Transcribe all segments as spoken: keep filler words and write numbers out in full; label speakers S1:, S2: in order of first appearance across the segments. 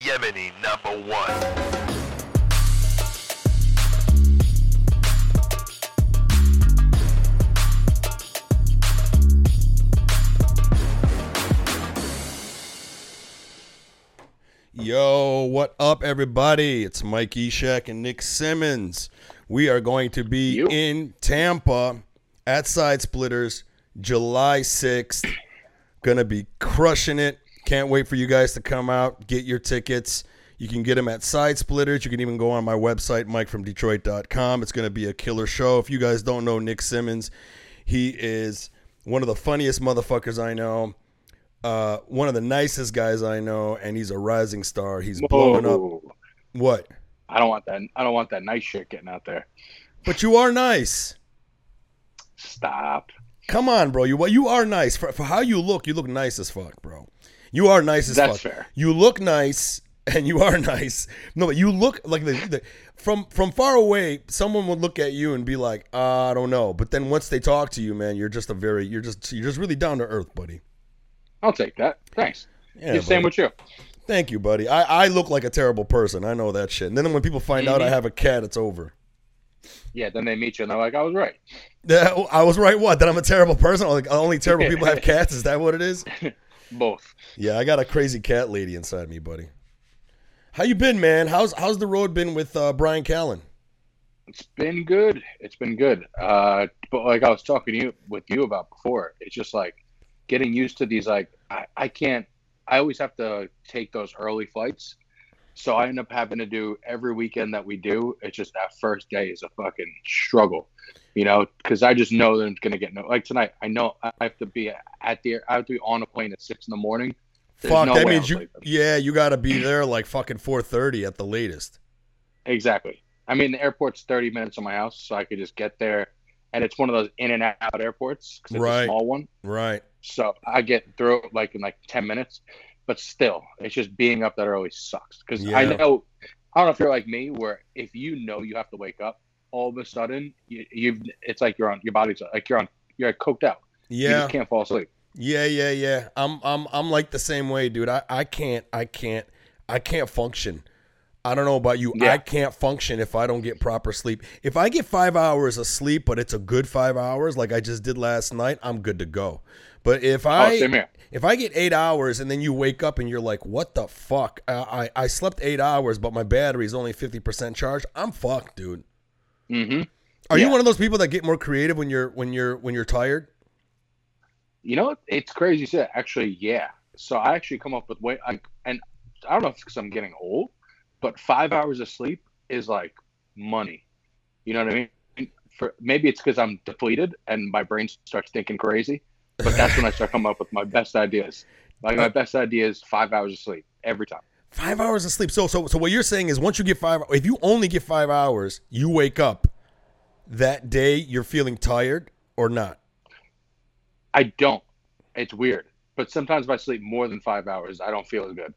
S1: Yemeni number one.
S2: Yo, what up, everybody? It's Mike Eshak and Nick Simmons. We are going to be
S3: You.
S2: in Tampa at Side Splitters July sixth. Gonna be crushing it. Can't wait for you guys to come out, get your tickets. You can get them at Side Splitters. You can even go on my website, mike from detroit dot com. It's going to be a killer show. If you guys don't know Nick Simmons, he is one of the funniest motherfuckers I know. Uh, one of the nicest guys I know, and he's a rising star. He's blowing
S3: Whoa.
S2: up. What?
S3: I don't want that. I don't want that nice shit getting out there.
S2: But you are nice.
S3: Stop.
S2: Come on, bro. You well, you are nice. For, for how you look, you look nice as fuck, bro. You are nice as
S3: That's
S2: fuck.
S3: fair.
S2: You look nice, and you are nice. No, but you look like the, the from from far away. Someone would look at you and be like, uh, I don't know. But then once they talk to you, man, you're just a very you're just you're just really down to earth, buddy.
S3: I'll take that. Thanks.
S2: Yeah,
S3: The same
S2: buddy.
S3: with you.
S2: Thank you, buddy. I, I look like a terrible person. I know that shit. And then when people find out I have a cat, it's over.
S3: Yeah, then they meet you and they're like, I was right.
S2: Yeah, I was right. What? That I'm a terrible person? Like only terrible people have cats? Is that what it is?
S3: Both.
S2: Yeah, I got a crazy cat lady inside me, buddy. How you been, man? How's how's the road been with uh, Brian Callen?
S3: It's been good. It's been good. Uh, but like I was talking to you with you about before, it's just like getting used to these, like, I, I can't, I always have to take those early flights. So I end up having to do every weekend that we do. It's just that first day is a fucking struggle, you know, because I just know that I'm going to get no, like tonight, I know I have to be at the, I have to be on a plane at six in the morning. There's
S2: Fuck,
S3: no
S2: that
S3: way
S2: means
S3: I'm
S2: you,
S3: sleeping.
S2: yeah, you got to be there like fucking four thirty at the latest.
S3: Exactly. I mean, the airport's thirty minutes from my house, so I could just get there. And it's one of those in and out airports because it's
S2: Right.
S3: a small one.
S2: Right.
S3: So I get through it like in like ten minutes. But still, it's just being up that early sucks. Because I
S2: Yeah.
S3: know, I don't know if you're like me, where if you know you have to wake up, all of a sudden, you, you've, it's like you're on, your body's like you're on, you're coked out. You
S2: Yeah.
S3: just can't fall asleep.
S2: Yeah, yeah, yeah. I'm I'm I'm like the same way, dude. I, I can't I can't I can't function. I don't know about you.
S3: Yeah.
S2: I can't function if I don't get proper sleep. If I get five hours of sleep, but it's a good five hours, like I just did last night, I'm good to go. But if
S3: Oh,
S2: I
S3: same here.
S2: if I get eight hours and then you wake up and you're like, what the fuck? I I, I slept eight hours, but my battery's only fifty percent charged. I'm fucked, dude.
S3: Mm-hmm.
S2: Are
S3: Yeah.
S2: you one of those people that get more creative when you're when you're when you're tired?
S3: You know, it's crazy you said. Actually, yeah. So I actually come up with way, I, and I don't know if it's because I'm getting old, but five hours of sleep is like money. You know what I mean? For maybe it's because I'm depleted and my brain starts thinking crazy, but that's when I start coming up with my best ideas. Like my best idea is five hours of sleep every time.
S2: Five hours of sleep. So, so, so what you're saying is, once you get five, if you only get five hours, you wake up that day, you're feeling tired or not?
S3: I don't. It's weird, but sometimes if I sleep more than five hours, I don't feel as good.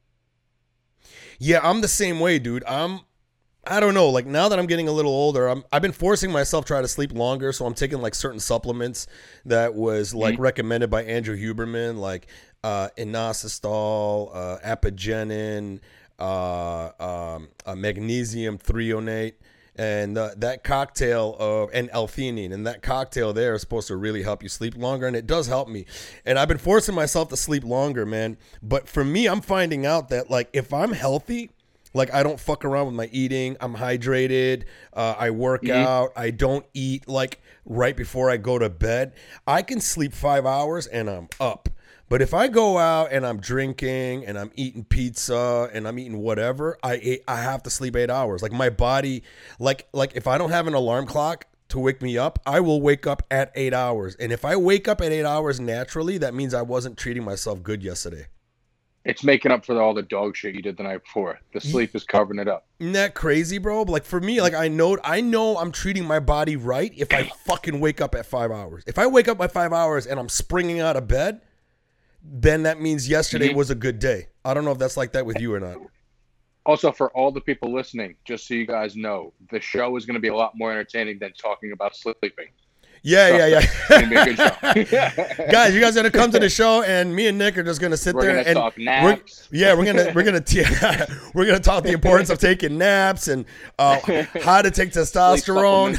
S2: Yeah, I'm the same way, dude. I'm, I don't know. Like now that I'm getting a little older, I'm, I've been forcing myself to try to sleep longer. So I'm taking like certain supplements that was like
S3: Mhm.
S2: recommended by Andrew Huberman, like uh, inositol, uh, apigenin, uh, um, uh, magnesium threonate. And uh, that cocktail of and L-theanine, and that cocktail there is supposed to really help you sleep longer, and it does help me. And I've been forcing myself to sleep longer, man. But for me, I'm finding out that like if I'm healthy, like I don't fuck around with my eating, I'm hydrated, uh, I work
S3: Mhm.
S2: out, I don't eat like right before I go to bed, I can sleep five hours and I'm up. But if I go out and I'm drinking and I'm eating pizza and I'm eating whatever, I I have to sleep eight hours. Like my body, like like if I don't have an alarm clock to wake me up, I will wake up at eight hours. And if I wake up at eight hours naturally, that means I wasn't treating myself good yesterday.
S3: It's making up for all the dog shit you did the night before. The sleep is covering it up.
S2: Isn't that crazy, bro? Like for me, like I know I know I'm treating my body right if I fucking wake up at five hours. If I wake up at five hours and I'm springing out of bed, then that means yesterday
S3: Mhm.
S2: was a good day. I don't know if that's like that with you or not.
S3: Also, for all the people listening, just so you guys know, the show is going to be a lot more entertaining than talking about sleeping.
S2: Yeah,
S3: Trust
S2: yeah, yeah.
S3: me, it's gonna be a good show.
S2: Guys, you guys gonna come to the show, and me and Nick are just gonna sit
S3: We're
S2: there
S3: gonna
S2: and
S3: talk
S2: we're,
S3: naps.
S2: yeah, we're gonna we're gonna t- we're gonna talk the importance of taking naps and uh, how to take testosterone.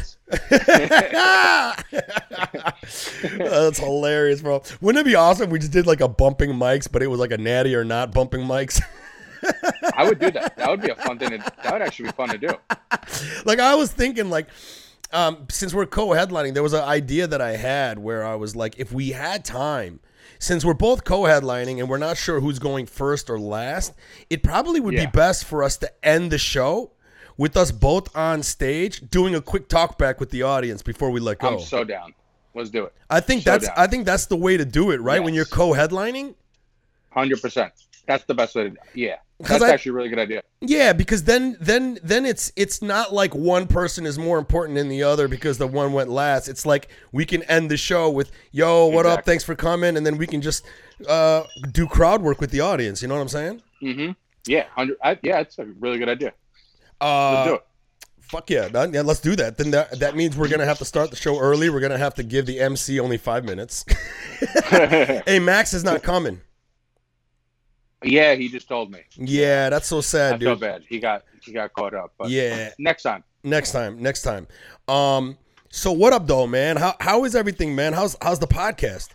S2: That's hilarious, bro. Wouldn't it be awesome if we just did like a bumping mics, but it was like a natty or not bumping mics?
S3: I would do that. That would be a fun thing. To, that would actually be fun to do.
S2: Like I was thinking, like. Um, since we're co-headlining, there was an idea that I had where I was like, if we had time, since we're both co-headlining and we're not sure who's going first or last, it probably would
S3: Yeah.
S2: be best for us to end the show with us both on stage doing a quick talk back with the audience before we let go.
S3: I'm so down. Let's do it.
S2: I think
S3: so
S2: that's
S3: down.
S2: I think that's the way to do it, right? When you're
S3: Yes.
S2: co-headlining.
S3: one hundred percent. That's the best way to do it. Yeah.
S2: 'Cause
S3: That's
S2: I-
S3: actually a really good idea.
S2: Yeah, because then then then it's it's not like one person is more important than the other because the one went last. It's like we can end the show with, yo, what up?
S3: Exactly.
S2: Thanks for coming. And then we can just uh, do crowd work with the audience. You know what I'm saying?
S3: Mm-hmm. Yeah. one hundred, I, yeah, it's a really good idea.
S2: Uh,
S3: Let's do it.
S2: Fuck yeah. That- yeah, let's do that. Then that, that means we're going to have to start the show early. We're going to have to give the M C only five minutes. Hey, Max is not coming.
S3: Yeah, he just told me.
S2: Yeah, that's so sad,
S3: I feel
S2: dude.
S3: bad. He got he got caught up. But
S2: Yeah.
S3: next time.
S2: Next time, next time. Um, so what up though, man? How how is everything, man? How's how's the podcast?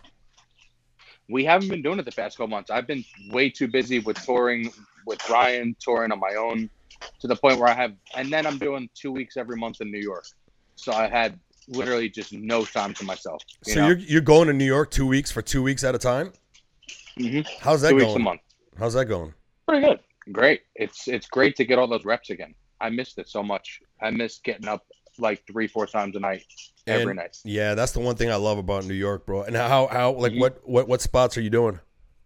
S3: We haven't been doing it the past couple months. I've been way too busy with touring with Ryan, touring on my own, to the point where I have, and then I'm doing two weeks every month in New York. So I had literally just no time to myself. You
S2: So
S3: know?
S2: you're you're going to New York two weeks for two weeks at a time?
S3: Mhm.
S2: How's that
S3: two weeks
S2: going?
S3: a month.
S2: How's that going?
S3: Pretty good. Great. It's it's great to get all those reps again. I missed it so much. I missed getting up like three, four times a night, every
S2: And-
S3: night.
S2: Yeah, that's the one thing I love about New York, bro. And how how like
S3: Mhm.
S2: what what what spots are you doing?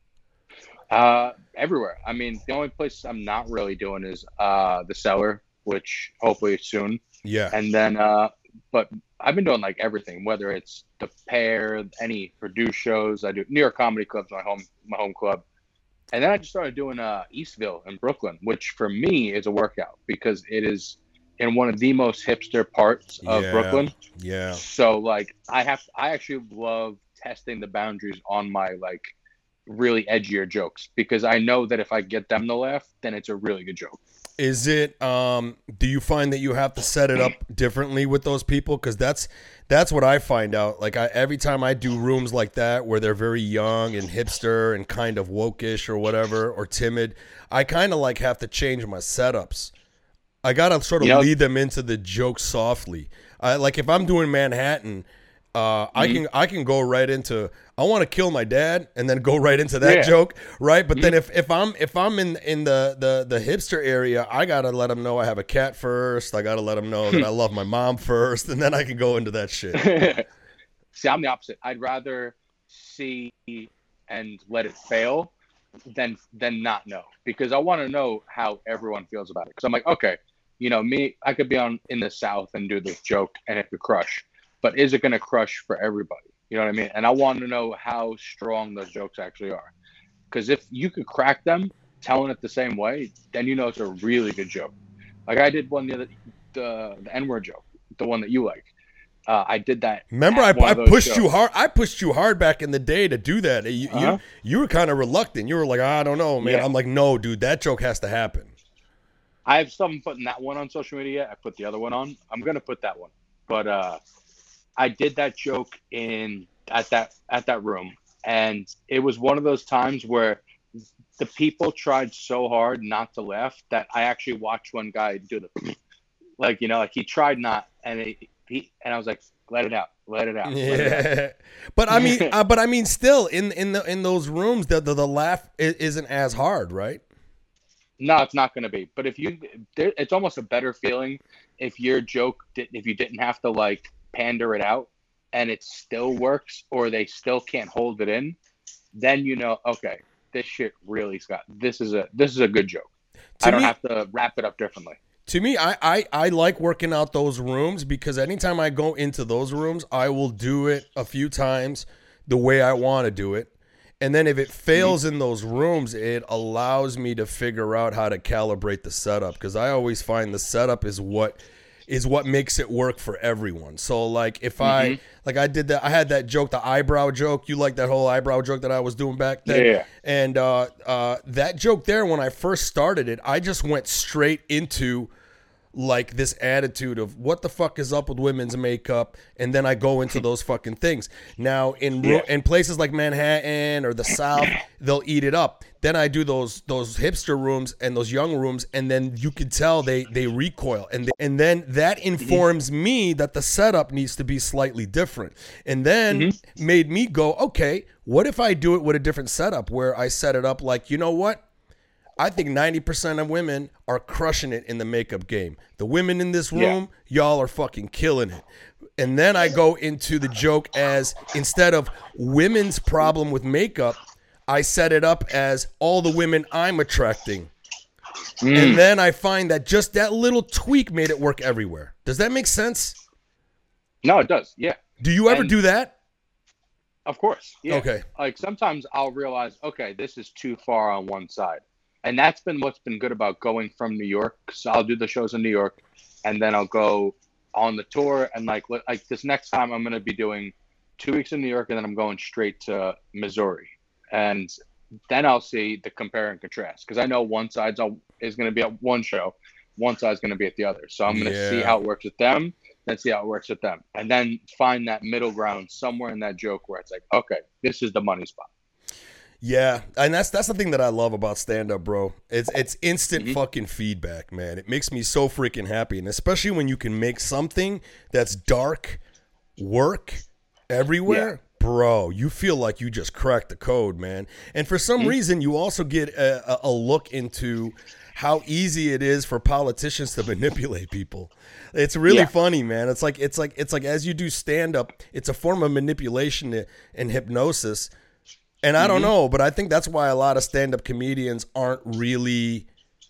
S3: Uh, everywhere. I mean, the only place I'm not really doing is uh the Cellar, which hopefully soon.
S2: Yeah.
S3: And then, uh, but I've been doing like everything, whether it's the Pair, any Purdue shows. I do New York Comedy Club's my home my home club. And then I just started doing uh, Eastville in Brooklyn, which for me is a workout because it is in one of the most hipster parts of
S2: Yeah.
S3: Brooklyn.
S2: Yeah.
S3: So like I have, I actually love testing the boundaries on my like really edgier jokes because I know that if I get them to laugh, then it's a really good joke.
S2: Is it um do you find that you have to set it up differently with those people? Because that's that's what I find out. Like I every time I do rooms like that where they're very young and hipster and kind of wokish or whatever or timid, I kind of like have to change my setups. I gotta sort of
S3: You know-
S2: lead them into the joke softly. I like if I'm doing Manhattan, uh, I can I can go right into I want to kill my dad and then go right into that
S3: Yeah.
S2: joke, right? But then if, if I'm if I'm in in the, the the hipster area, I gotta let them know I have a cat first. I gotta let them know that I love my mom first, and then I can go into that shit.
S3: See, I'm the opposite. I'd rather see and let it fail than than not know because I want to know how everyone feels about it. Because I'm like, okay, you know, me, I could be on in the South and do this joke and it could crush, but is it going to crush for everybody? You know what I mean? And I want to know how strong those jokes actually are. Because if you could crack them telling it the same way, then you know it's a really good joke. Like I did one the other, the the N-word joke, the one that you like. Uh, I did that.
S2: Remember, I,
S3: at one
S2: I
S3: of those
S2: pushed
S3: shows.
S2: you hard. I pushed you hard back in the day to do that. You
S3: Uh-huh.
S2: you, you were kind of reluctant. You were like, I don't know, man.
S3: Yeah.
S2: I'm like, no, dude, that joke has to happen.
S3: I have some putting that one on social media. I put the other one on. I'm gonna put that one, but uh, I did that joke in at that at that room, and it was one of those times where the people tried so hard not to laugh that I actually watched one guy do the like you know like he tried not, and it, he and I was like, let it out, let it out. Let it out.
S2: Yeah, but I mean, uh, but I mean, still in in the in those rooms, the the, the laugh i- isn't as hard, right?
S3: No, it's not going to be. But if you, there, it's almost a better feeling if your joke, did, if you didn't have to like pander it out, and it still works, or they still can't hold it in. Then you know, okay, this shit really got. This is a this is a good joke.
S2: To
S3: I don't
S2: me-
S3: have to wrap it up differently.
S2: To me, I, I, I like working out those rooms because anytime I go into those rooms, I will do it a few times the way I want to do it. And then if it fails in those rooms, it allows me to figure out how to calibrate the setup because I always find the setup is what is what makes it work for everyone. So like if I
S3: Mm-hmm.
S2: like I did that, I had that joke, the eyebrow joke. You like that whole eyebrow joke that I was doing back then?
S3: Yeah.
S2: And uh, uh, that joke there, when I first started it, I just went straight into like this attitude of what the fuck is up with women's makeup, and then I go into those fucking things. Now in ro-
S3: Yeah.
S2: in places like Manhattan or the South, they'll eat it up. Then I do those those hipster rooms and those young rooms, and then you can tell they they recoil, and they, and then that informs me that the setup needs to be slightly different, and then
S3: Mm-hmm.
S2: made me go, okay, what if I do it with a different setup where I set it up like, you know what? I think ninety percent of women are crushing it in the makeup game. The women in this room, y'all are fucking killing it. And then I go into the joke as, instead of women's problem with makeup, I set it up as all the women I'm attracting. And then I find that just that little tweak made it work everywhere. Does that make sense?
S3: No, it does. Yeah.
S2: Do you ever
S3: And-
S2: do that?
S3: Of course. Yeah.
S2: Okay.
S3: Like sometimes I'll realize, okay, this is too far on one side. And that's been what's been good about going from New York. So I'll do the shows in New York, and then I'll go on the tour. And like, li- like this next time, I'm going to be doing two weeks in New York, and then I'm going straight to Missouri. And then I'll see the compare and contrast, because I know one side's al- is going to be at one show, one side's going to be at the other. So I'm going to
S2: Yeah.
S3: see how it works with them, then see how it works with them, and then find that middle ground somewhere in that joke where it's like, okay, this is the money spot.
S2: Yeah, and that's that's the thing that I love about stand up, bro. It's it's instant
S3: Mhm.
S2: fucking feedback, man. It makes me so freaking happy, and especially when you can make something that's dark work everywhere. Bro, you feel like you just cracked the code, man. And for some
S3: Mhm.
S2: reason, you also get a, a, a look into how easy it is for politicians to manipulate people. It's really
S3: Yeah.
S2: funny, man. It's like it's like it's like as you do stand up, it's a form of manipulation and hypnosis. And I don't know, but I think that's why a lot of stand-up comedians aren't really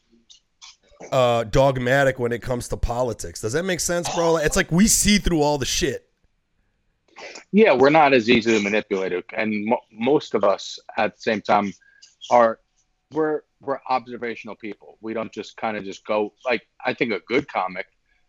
S2: uh, dogmatic when it comes to politics. Does that make sense, bro? It's like we see through all the shit.
S3: Yeah, we're not as easily manipulated, and mo- most of us at the same time are we're we're observational people. We don't just kind of just go like, I think a good comic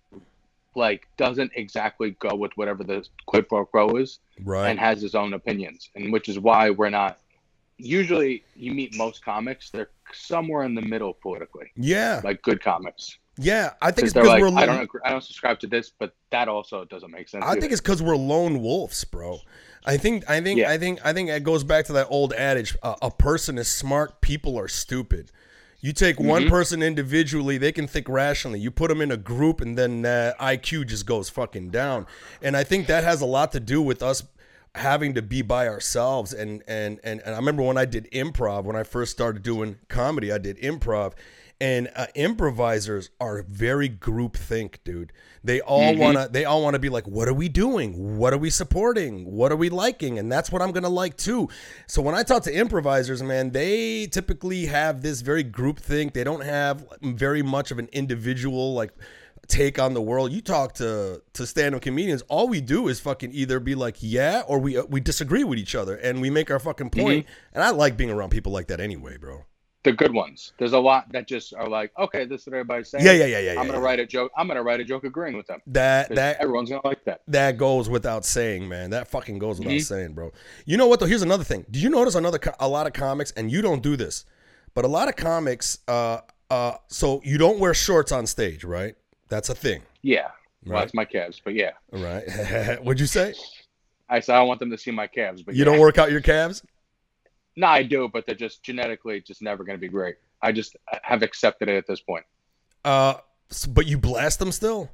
S3: like doesn't exactly go with whatever the quid pro quo is,
S2: Right.
S3: and has his own opinions, and which is why we're not. Usually, you meet most comics; they're somewhere in the middle politically,
S2: Yeah.
S3: like good comics.
S2: Yeah. I think it's
S3: Because they're
S2: because
S3: like,
S2: we're
S3: I
S2: lo-
S3: don't, agree, I don't subscribe to this, but that also doesn't make sense.
S2: I
S3: either.
S2: think it's because we're lone wolves, bro. I think I think
S3: Yeah.
S2: I think I think it goes back to that old adage: uh, a person is smart, people are stupid. You take one
S3: Mhm.
S2: person individually, they can think rationally. You put them in a group, and then uh, I Q just goes fucking down. And I think that has a lot to do with us having to be by ourselves. And and and, and I remember when I did improv, when I first started doing comedy, I did improv. And uh, improvisers are very group think, dude. They all
S3: Mhm.
S2: wanna, they all wanna be like, what are we doing? What are we supporting? What are we liking? And that's what I'm gonna like too. So when I talk to improvisers, man, they typically have this very group think. They don't have very much of an individual like take on the world. You talk to to stand-up comedians, all we do is fucking either be like, yeah, or we uh, we disagree with each other and we make our fucking point. And I like being around people like that anyway, bro.
S3: the good ones. There's a lot that just are like, okay, this is what everybody's saying.
S2: Yeah, yeah, yeah, yeah.
S3: I'm
S2: yeah,
S3: gonna
S2: yeah.
S3: write a joke. I'm gonna write a joke agreeing with them.
S2: That
S3: 'Cause
S2: that
S3: everyone's gonna like that.
S2: that goes without saying, man. That fucking goes without
S3: Mhm.
S2: saying, bro. You know what though? Here's another thing. Do you notice another co- a lot of comics, and you don't do this, but a lot of comics, uh, uh, so you don't wear shorts on stage, right? That's a thing,
S3: Yeah. Well,
S2: Right.
S3: that's my calves, but yeah.
S2: right? What'd you say?
S3: I said I don't want them to see my calves, but
S2: You
S3: yeah.
S2: don't work out your calves?
S3: No, I do, but they're just genetically just never gonna be great. I just have accepted it at this point.
S2: Uh, s- but you blast them still?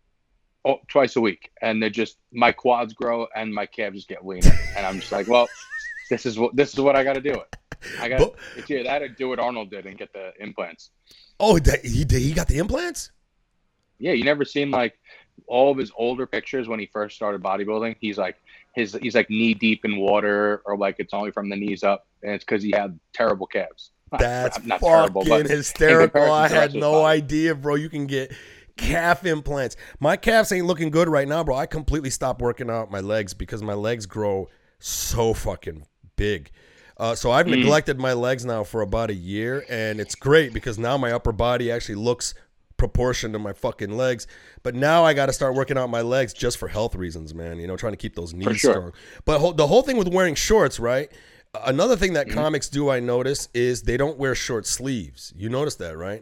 S3: Oh, twice a week, and they're just my quads grow and my calves just get leaner, and I'm just like, well, this is what this is what I got to do. It. I got
S2: But-
S3: it's either that or do what Arnold did and get the implants.
S2: Oh, that, he did. He got the implants.
S3: Yeah, you never seen like all of his older pictures when he first started bodybuilding. He's like his he's like knee deep in water, or like it's only from the knees up, and it's because he had terrible calves. Not-
S2: That's
S3: not
S2: fucking
S3: terrible, but in
S2: hysterical.
S3: comparison
S2: I
S3: to the rest
S2: had
S3: of his
S2: no
S3: body.
S2: idea, bro. You can get calf implants. My calves ain't looking good right now, bro. I completely stopped working out my legs because my legs grow so fucking big. Uh, so I've
S3: Mm.
S2: neglected my legs now for about a year, and it's great because now my upper body actually looks proportion to my fucking legs. But now I got to start working out my legs just for health reasons, man. You know, trying to keep those knees
S3: sure.
S2: strong. But ho- the whole thing with wearing shorts, right? Another thing that
S3: Mm-hmm.
S2: comics do, I notice, is they don't wear short sleeves. You notice that, right?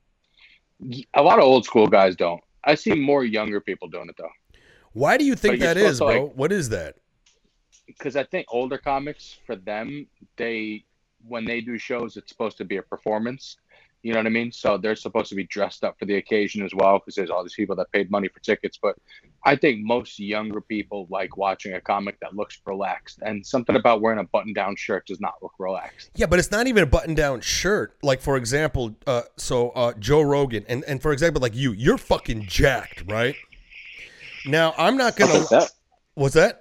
S3: A lot of old school guys don't. I see more younger people doing it though.
S2: Why do you think
S3: Like, you're
S2: that is,
S3: supposed to,
S2: bro?
S3: like-
S2: What is that?
S3: Because I think older comics, for them, they when they do shows, it's supposed to be a performance. You know what I mean? So they're supposed to be dressed up for the occasion as well, because there's all these people that paid money for tickets. But I think most younger people like watching a comic that looks relaxed, and something about wearing a button-down shirt does not look relaxed.
S2: Yeah, but it's not even a button-down shirt. Like, for example, uh, so uh, Joe Rogan, and, and for example, like you, you're fucking jacked, right? Now, I'm not
S3: I'll
S2: gonna.
S3: take that.
S2: What's that?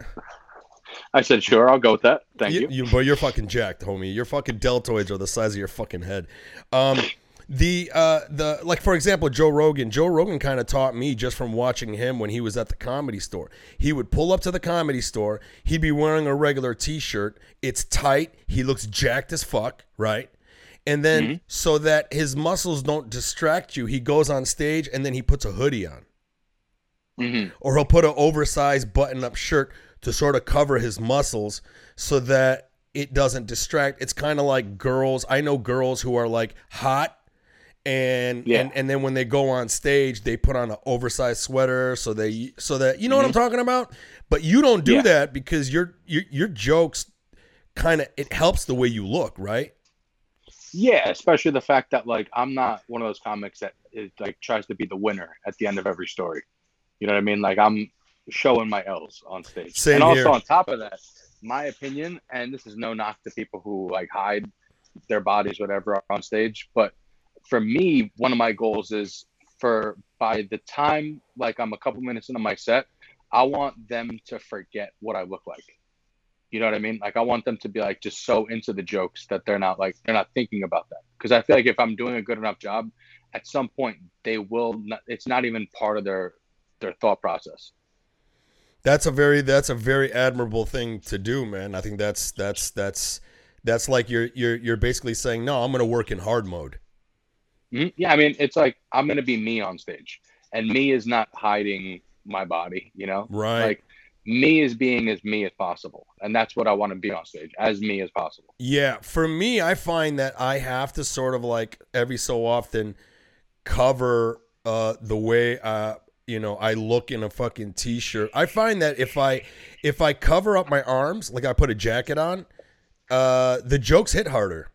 S3: I said, sure, I'll go with that. Thank you.
S2: you, but you're fucking jacked, homie. Your fucking deltoids are the size of your fucking head. Um, the uh, the like for example, Joe Rogan. Joe Rogan kind of taught me just from watching him when he was at the Comedy Store. He would pull up to the Comedy Store. He'd be wearing a regular T-shirt. It's tight. He looks jacked as fuck, right? And then
S3: Mm-hmm.
S2: so that his muscles don't distract you, he goes on stage and then he puts a hoodie on,
S3: Mm-hmm.
S2: or he'll put an oversized button-up shirt to sort of cover his muscles so that it doesn't distract. It's kind of like girls. I know girls who are like hot, and
S3: Yeah.
S2: and and then when they go on stage, they put on an oversized sweater so they so that you know what I'm talking about. But you don't do
S3: Yeah.
S2: that because your your your jokes kind of it helps the way you look, right?
S3: Yeah, especially the fact that like I'm not one of those comics that is, like tries to be the winner at the end of every story. You know what I mean? Like I'm showing my L's on stage.
S2: Same
S3: and also
S2: here.
S3: on top of that, my opinion, and this is no knock to people who like hide their bodies, whatever, on stage, but for me, one of my goals is for by the time like I'm a couple minutes into my set, I want them to forget what I look like. You know what I mean? Like I want them to be like just so into the jokes that they're not like they're not thinking about that. Because I feel like if I'm doing a good enough job, at some point they will not. It's not even part of their their thought process.
S2: That's a very that's a very admirable thing to do, man. I think that's that's that's that's like you're you're you're basically saying, no, I'm gonna work in hard mode.
S3: Mhm. Yeah, I mean, it's like I'm gonna be me on stage, and me is not hiding my body. You know,
S2: Right.
S3: Like me is being as me as possible, and that's what I want to be on stage, as me as possible.
S2: Yeah, for me, I find that I have to sort of like every so often cover uh, the way uh, you know I look in a fucking t-shirt. I find that if I if I cover up my arms, like I put a jacket on, uh, the jokes hit harder.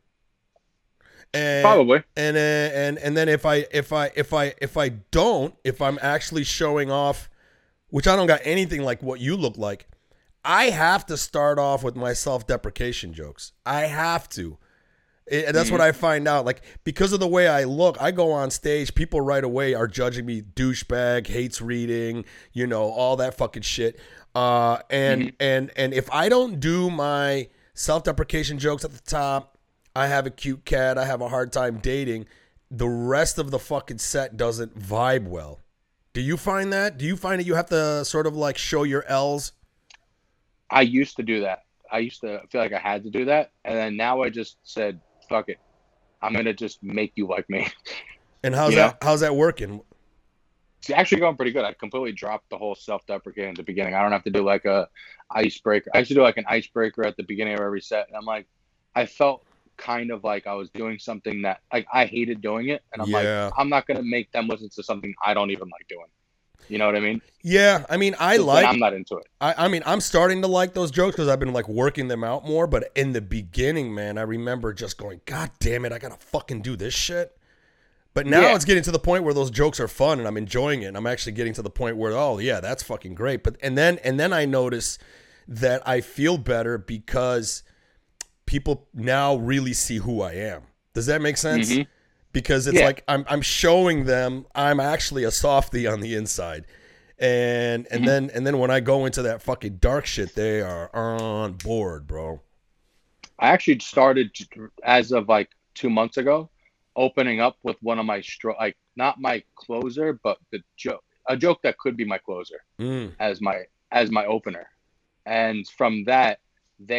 S2: And,
S3: Probably.
S2: And uh, and and then if I if I if I if I don't, if I'm actually showing off, which I don't got anything like what you look like, I have to start off with my self-deprecation jokes. I have to. It, that's
S3: Mm-hmm.
S2: what I find out. Like, because of the way I look, I go on stage, people right away are judging me douchebag, hates reading, you know, all that fucking shit. Uh, and,
S3: Mm-hmm.
S2: and, and if I don't do my self-deprecation jokes at the top, I have a cute cat, I have a hard time dating, the rest of the fucking set doesn't vibe well. Do you find that? Do you find that you have to sort of like show your L's?
S3: I used to do that. I used to feel like I had to do that, and then now I just said, "Fuck it, I'm gonna just make you like me."
S2: And how's
S3: You
S2: that?
S3: know?
S2: How's that working?
S3: It's actually going pretty good. I completely dropped the whole self-deprecating at the beginning. I don't have to do like a icebreaker. I used to do like an icebreaker at the beginning of every set, and I'm like, I felt kind of like I was doing something that like I hated doing it, and I'm
S2: Yeah.
S3: like, I'm not gonna make them listen to something I don't even like doing. You know what I mean?
S2: Yeah, I mean, I
S3: Then
S2: like.
S3: I'm not into it.
S2: I, I mean, I'm starting to like those jokes because I've been like working them out more. But in the beginning, man, I remember just going, "God damn it, I gotta fucking do this shit." But now
S3: Yeah.
S2: it's getting to the point where those jokes are fun and I'm enjoying it. And I'm actually getting to the point where, oh yeah, that's fucking great. But and then and then I notice that I feel better because people now really see who I am. Does that make sense?
S3: Mhm.
S2: Because it's
S3: Yeah.
S2: like I'm I'm showing them I'm actually a softie on the inside. And and
S3: Mhm.
S2: then and then when I go into that fucking dark shit, they are on board, bro.
S3: I actually started as of like two months ago, opening up with one of my stro- like not my closer, but the joke, a joke that could be my closer
S2: Mm.
S3: as my as my opener, and from that they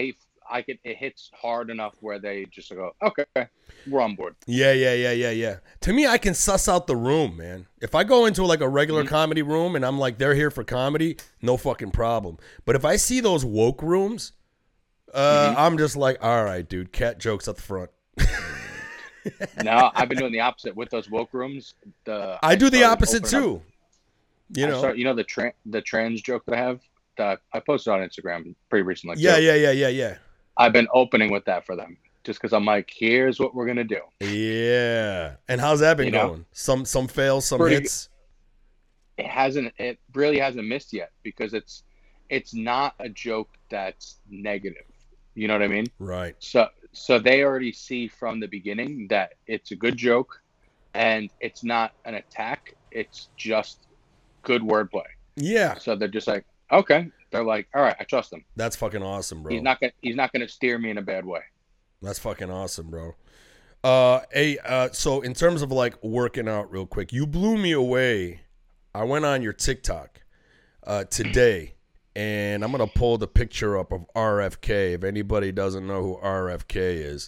S3: I can it hits hard enough where they just go, okay, we're on board.
S2: Yeah, yeah, yeah, yeah, yeah. To me, I can suss out the room, man. If I go into like a regular
S3: Mm-hmm.
S2: comedy room and I'm like, they're here for comedy, no fucking problem. But if I see those woke rooms, uh,
S3: Mm-hmm.
S2: I'm just like, all right, dude, cat jokes up the front.
S3: Now I've been doing the opposite with those woke rooms. The
S2: I do the
S3: started
S2: opposite
S3: opening up-
S2: too. You
S3: I
S2: know?
S3: start- you know the tra- the trans joke that I have that I posted on Instagram pretty recently.
S2: Yeah,
S3: too.
S2: yeah, yeah, yeah, yeah.
S3: I've been opening with that for them just because I'm like, here's what we're gonna do.
S2: Yeah. And how's that been
S3: You know?
S2: going? Some some fails, some
S3: Pretty-
S2: hits.
S3: It hasn't. It really hasn't missed yet because it's it's not a joke that's negative. You know what I mean?
S2: Right.
S3: So so they already see from the beginning that it's a good joke, and it's not an attack. It's just good wordplay.
S2: Yeah.
S3: So they're just like, okay. They're like, all right, I trust him.
S2: That's fucking awesome, bro.
S3: He's not gonna he's not gonna steer me in a bad way.
S2: That's fucking awesome, bro. Uh, hey, uh, so in terms of like working out real quick, you blew me away. I went on your TikTok uh, today, and I'm going to pull the picture up of R F K. If anybody doesn't know who R F K is.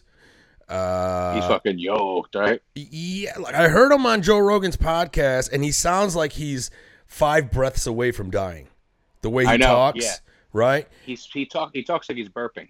S2: Uh,
S3: He's fucking yoked, right?
S2: yeah, like I heard him on Joe Rogan's podcast, and he sounds like he's five breaths away from dying. The way he
S3: I know,
S2: talks,
S3: yeah.
S2: right?
S3: He's he talk he talks like he's burping.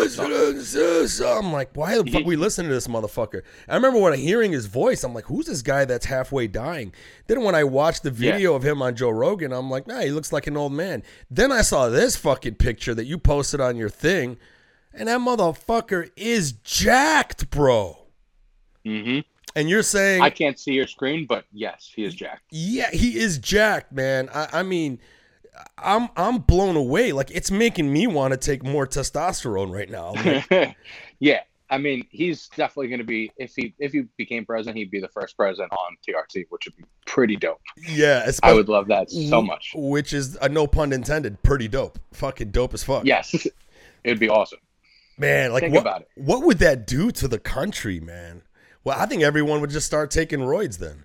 S3: He's
S2: I'm like, why the fuck we listening to this motherfucker? I remember when I hearing his voice, I'm like, who's this guy that's halfway dying? Then when I watched the video of him on Joe Rogan, I'm like, nah, he looks like an old man. Then I saw this fucking picture that you posted on your thing, and that motherfucker is jacked, bro.
S3: hmm
S2: And you're saying,
S3: I can't see your screen, but yes, he is jacked.
S2: yeah, he is jacked, man. I, I mean, I'm I'm blown away. Like it's making me want to take more testosterone right now. I'm like,
S3: Yeah, I mean, he's definitely going to be if he if he became president, he'd be the first president on T R T, which would be pretty dope.
S2: yeah,
S3: I
S2: especially,
S3: would love that so much.
S2: Which is uh, no pun intended, pretty dope. Fucking dope as fuck.
S3: Yes, it would be awesome.
S2: Man, like
S3: Think
S2: what,
S3: about it.
S2: what would that do to the country, man? Well, I think everyone would just start taking roids then.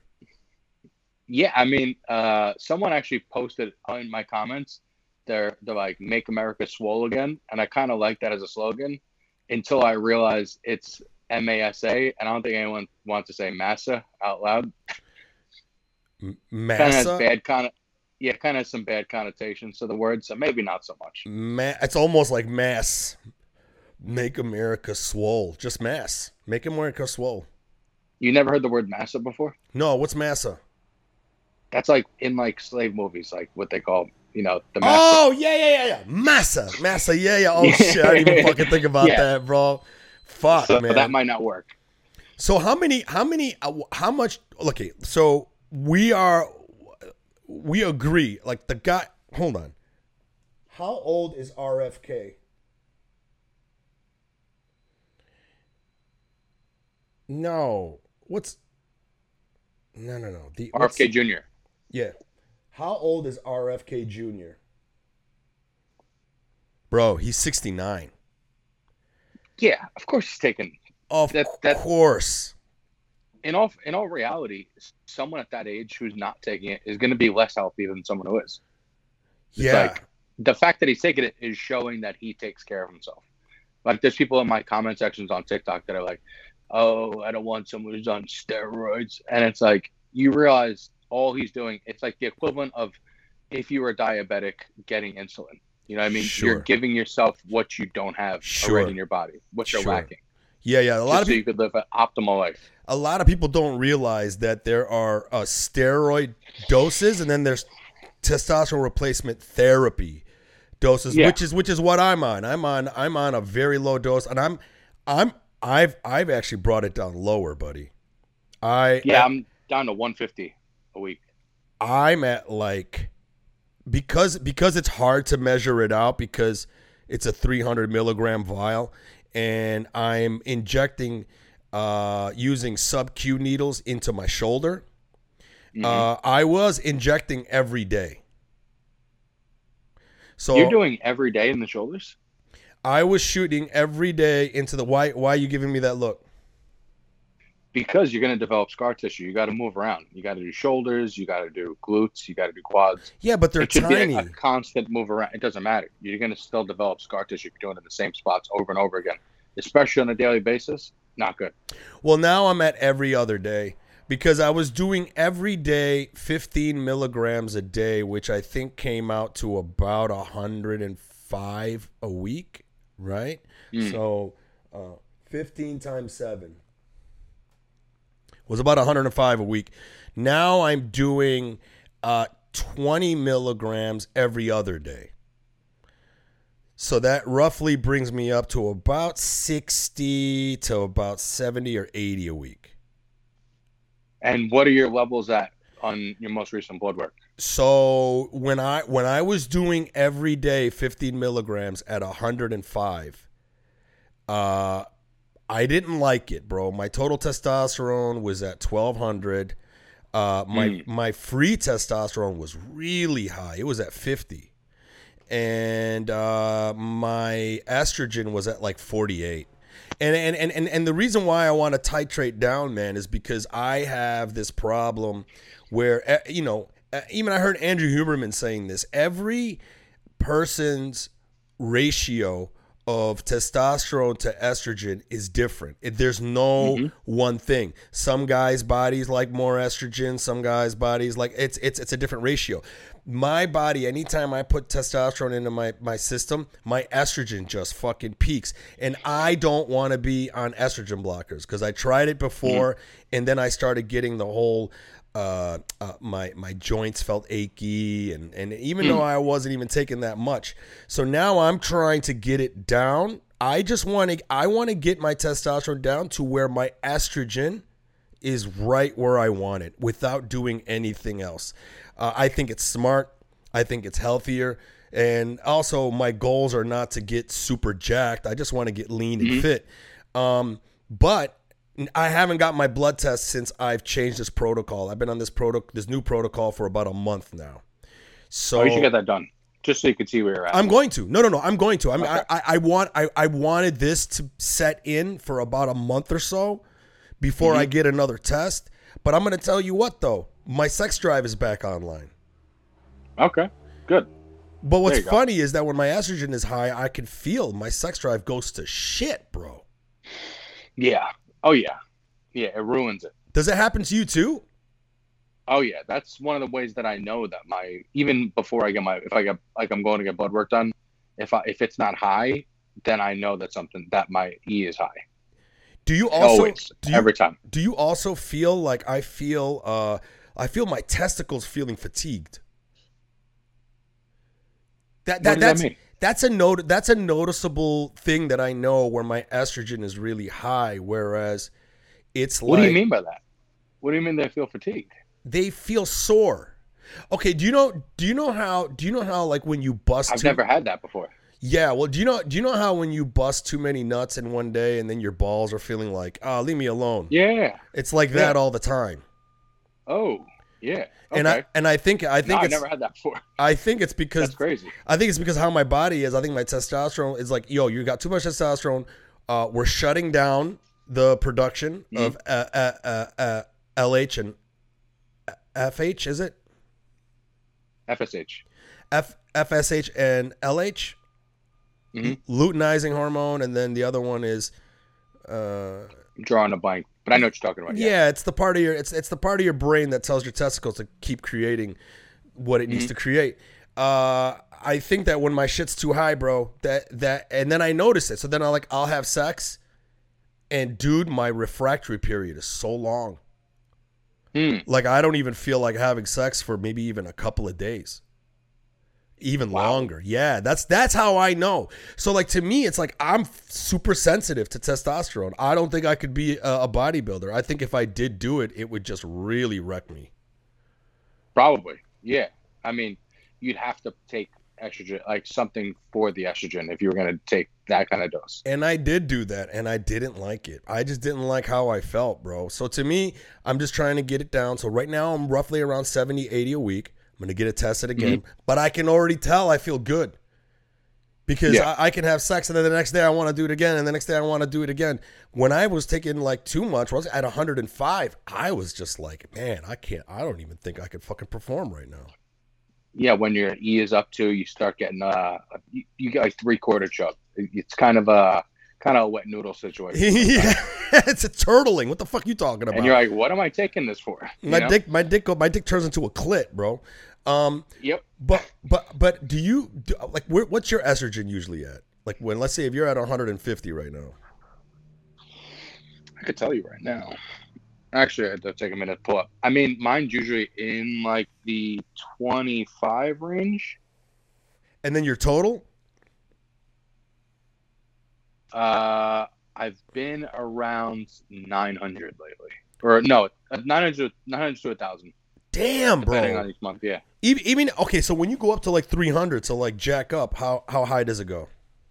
S3: Yeah, I mean, uh, someone actually posted in my comments. They're they're like, "Make America swole again," and I kind of like that as a slogan until I realized it's M A S A, and I don't think anyone wants to say massa out loud.
S2: M-
S3: Kind of has
S2: Massa,
S3: bad con, yeah, kind of some bad connotations to the word, so maybe not so much.
S2: ma- it's almost like mass. Make America swole. Just mass. Make America swole.
S3: You never heard the word massa before?
S2: No, what's massa?
S3: That's like in like slave movies, like what they call, you know, the massa.
S2: Oh, yeah, yeah, yeah, yeah. Massa. Massa, yeah, yeah. Oh, shit. I didn't even fucking think about
S3: Yeah.
S2: that, bro. Fuck,
S3: so
S2: man.
S3: that might not work.
S2: So how many, how many, uh, how much, okay, so we are, we agree, like the guy, hold on. How old is R F K? No. What's, no, no, no. The
S3: R F K
S2: what's-
S3: Junior
S2: Yeah. How old is R F K Junior? Bro, he's sixty-nine.
S3: Yeah, of course he's taking.
S2: Of
S3: That- that-
S2: course.
S3: In all in all reality, someone at that age who's not taking it is going to be less healthy than someone who is. It's
S2: Yeah.
S3: like the fact that he's taking it is showing that he takes care of himself. Like there's people in my comment sections on TikTok that are like, "Oh, I don't want someone who's on steroids," and it's like you realize all he's doing. It's like the equivalent of if you were diabetic getting insulin. You know what I mean?
S2: Sure.
S3: You're giving yourself what you don't have
S2: Sure.
S3: already in your body, what you're
S2: Sure.
S3: lacking,
S2: Yeah, yeah. A lot
S3: just
S2: of
S3: so
S2: people
S3: you could live an optimal life.
S2: a lot of people don't realize that there are uh, steroid doses and then there's testosterone replacement therapy doses,
S3: Yeah.
S2: which is which is what I'm on. I'm on I'm on a very low dose, and I'm I'm I've I've actually brought it down lower, buddy. I
S3: Yeah, I'm down to one fifty a week.
S2: I'm at like because because it's hard to measure it out because it's a three hundred milligram vial, and I'm injecting uh, using sub-Q needles into my shoulder.
S3: Mhm.
S2: Uh, I was injecting every day. So
S3: You're doing every day in the shoulders?
S2: I was shooting every day into the why why are you giving me that look?
S3: because you're going to develop scar tissue. You got to move around. You got to do shoulders. You got to do glutes. You got to do quads.
S2: Yeah, but they're
S3: it should
S2: tiny.
S3: Be a, a constant move around. It doesn't matter. You're going to still develop scar tissue if you're doing it in the same spots over and over again, especially on a daily basis. Not good.
S2: Well, now I'm at every other day because I was doing every day fifteen milligrams a day, which I think came out to about one hundred five a week, right? Mm. So uh, fifteen times seven was about one hundred five a week. Now I'm doing uh, twenty milligrams every other day. So that roughly brings me up to about sixty to about seventy or eighty a week.
S3: And what are your levels at on your most recent blood work?
S2: So when I when I was doing every day fifteen milligrams at one hundred five, uh, I didn't like it, bro. My total testosterone was at twelve hundred. Uh, my mm. my free testosterone was really high. It was at fifty. And uh, my estrogen was at like forty-eight. And, and and and and the reason why I want to titrate down, man, is because I have this problem where, you know, even I heard Andrew Huberman saying this. Every person's ratio of testosterone to estrogen is different. It, there's no mm-hmm. one thing. Some guys' bodies like more estrogen. Some guys' bodies like it's it's it's a different ratio. My body, anytime I put testosterone into my, my system, my estrogen just fucking peaks. And I don't want to be on estrogen blockers because I tried it before mm-hmm. and then I started getting the whole uh, uh, my my joints felt achy and, and even mm. though I wasn't even taking that much. So now I'm trying to get it down. I just want to I want to get my testosterone down to where my estrogen is right where I want it without doing anything else. Uh, I think it's smart. I think it's healthier. And also my goals are not to get super jacked. I just want to get lean mm-hmm. and fit. Um, but I haven't got my blood test since I've changed this protocol. I've been on this proto- this new protocol for about a month now. So
S3: oh, you should get that done just so you can see where you're at.
S2: I'm going to. No, no, no. I'm going to. I mean, okay. I, I want. I, I wanted this to set in for about a month or so before mm-hmm. I get another test. But I'm going to tell you what, though. My sex drive is back online.
S3: Okay, good.
S2: But what's funny go. is that when my estrogen is high, I can feel my sex drive goes to shit, bro.
S3: Yeah. Oh, yeah. Yeah, it ruins it.
S2: Does it happen to you, too?
S3: Oh, yeah. That's one of the ways that I know that my, even before I get my, if I get, like I'm going to get blood work done, if I, if it's not high, then I know that something, that my E is high.
S2: Do you also,
S3: Always,
S2: do you,
S3: every time.
S2: Do you also feel like I feel, uh, I feel my testicles feeling fatigued? That, that,
S3: what does
S2: that's,
S3: that mean?
S2: That's a note. That's a noticeable thing that I know where my estrogen is really high, whereas it's like.
S3: What do you mean by that? What do you mean they feel fatigued?
S2: They feel sore. Okay, do you know? Do you know how? Do you know how? Like when you bust.
S3: I've
S2: too,
S3: never had that before.
S2: Yeah, well, do you know? Do you know how when you bust too many nuts in one day and then your balls are feeling like, oh, leave me alone.
S3: Yeah,
S2: it's like that
S3: yeah.
S2: all the time.
S3: Oh, yeah.
S2: Okay. And I and I think I think
S3: no,
S2: it's,
S3: I never had that before.
S2: I think it's because
S3: that's crazy.
S2: I think it's because how my body is. I think my testosterone is like, yo, you got too much testosterone. Uh, we're shutting down the production mm-hmm. of uh, uh, uh, uh, L H and F H. Is it
S3: F S H?
S2: F F S H and L H. Mm-hmm. Luteinizing hormone, and then the other one is uh,
S3: I'm drawing a blank. But I know what you're talking about.
S2: Yeah. yeah, it's the part of your it's it's the part of your brain that tells your testicles to keep creating what it mm-hmm. needs to create. Uh, I think that when my shit's too high, bro, that that and then I notice it. So then I like I'll have sex, and dude, my refractory period is so long.
S3: Mm.
S2: Like I don't even feel like having sex for maybe even a couple of days. Even wow. longer. Yeah, that's that's how I know. So like to me, it's like I'm super sensitive to testosterone. I don't think I could be a, a bodybuilder. I think if I did do it, it would just really wreck me.
S3: Probably. Yeah. I mean, you'd have to take estrogen, like something for the estrogen if you were going to take that kind of dose.
S2: And I did do that, and I didn't like it. I just didn't like how I felt, bro. So to me, I'm just trying to get it down. So right now, I'm roughly around seventy, eighty a week. I'm going to get it tested again, mm-hmm. but I can already tell I feel good. because
S3: Yeah.
S2: I, I can have sex and then the next day I want to do it again and the next day I want to do it again. When I was taking like too much, when I was at one hundred five, I was just like, man, I can't, I don't even think I could fucking perform right now.
S3: Yeah, when your E is up to, you start getting uh, you, you get like three quarter chub. It's kind of a kind of a wet noodle situation.
S2: Yeah, it's a turtling. What the fuck you talking about?
S3: And you're like, what am I taking this for? You
S2: my
S3: know?
S2: dick, my dick, go, my dick turns into a clit, bro. Um,
S3: Yep.
S2: but but but do you do, like where, what's your estrogen usually at? Like when, let's say if you're at one hundred fifty right now.
S3: I could tell you right now. Actually, I have to take a minute to pull up. I mean, mine's usually in like the twenty-five range.
S2: And then your total?
S3: Uh, I've been around nine hundred lately. Or no, nine hundred, nine hundred to one thousand.
S2: Damn,
S3: Depending
S2: bro.
S3: on each month, yeah.
S2: Even, even okay, so when you go up to like three hundred, so like jack up, how how high does it go?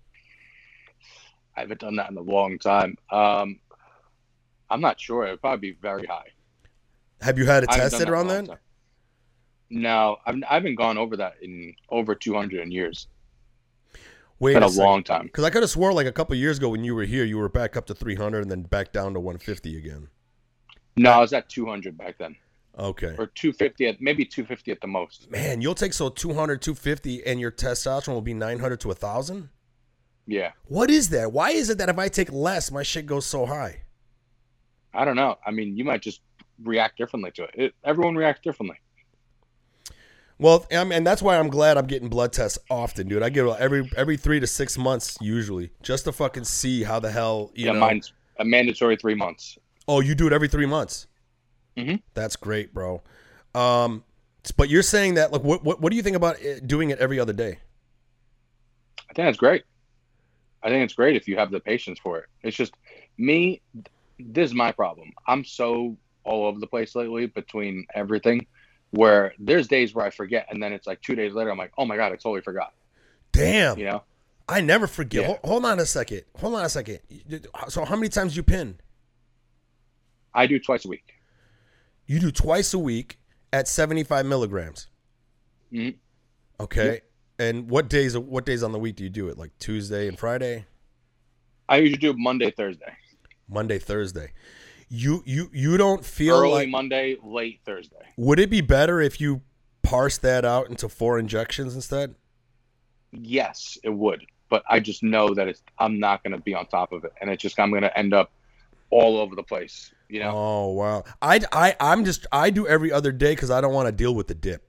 S3: I haven't done that in a long time. Um, I'm not sure. It would probably be very high.
S2: Have you had it
S3: I haven't
S2: tested
S3: done that
S2: around
S3: in a long
S2: then?
S3: time. No, I've, I haven't gone over that in over two hundred in years.
S2: Wait
S3: It's been
S2: a,
S3: a
S2: second.
S3: long time.
S2: Because I could have swore like a couple years ago when you were here, you were back up to three hundred and then back down to one fifty again.
S3: No, I was at two hundred back then.
S2: Okay.
S3: Or two fifty, at maybe two fifty at the most.
S2: Man, you'll take so two hundred, two fifty and your testosterone will be nine hundred to one thousand?
S3: Yeah.
S2: What is that? Why is it that if I take less, my shit goes so high?
S3: I don't know. I mean, you might just react differently to it. it everyone reacts differently.
S2: Well, I mean, and that's why I'm glad I'm getting blood tests often, dude. I get it every every three to six months usually, just to fucking see how the hell you
S3: Yeah,
S2: know.
S3: mine's a mandatory three months.
S2: Oh, you do it every three months.
S3: Mhm.
S2: That's great, bro. Um, but you're saying that like, what what what do you think about it, doing it every other day?
S3: I think that's great. I think it's great if you have the patience for it. It's just me. This is my problem. I'm so all over the place lately between everything, where there's days where I forget, and then it's like two days later, I'm like, oh my god, I totally forgot.
S2: Damn.
S3: You know?
S2: I never forget.
S3: Yeah.
S2: Hold, hold on a second. Hold on a second. So how many times you pin?
S3: I do twice a week.
S2: You do twice a week at seventy-five milligrams.
S3: Mhm.
S2: Okay.
S3: Yep.
S2: And what days? What days on the week do you do it? Like Tuesday and Friday?
S3: I usually do Monday, Thursday.
S2: Monday, Thursday. You you you don't feel
S3: Early
S2: like
S3: Monday, late Thursday.
S2: would it be better if you parse that out into four injections instead?
S3: Yes, it would. But I just know that it's I'm not going to be on top of it, and it's just I'm going to end up all over the place. You know?
S2: Oh wow. I I I'm just I do every other day because I don't want to deal with the dip.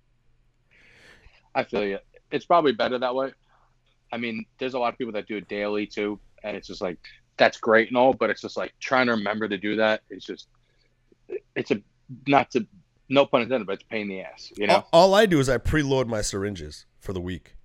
S3: I feel you. It's probably better that way. I mean, there's a lot of people that do it daily too, and it's just like that's great and all, but it's just like trying to remember to do that. It's just it's a not to no pun intended, but it's a pain in the ass. You know?
S2: All, all I do is I preload my syringes for the week.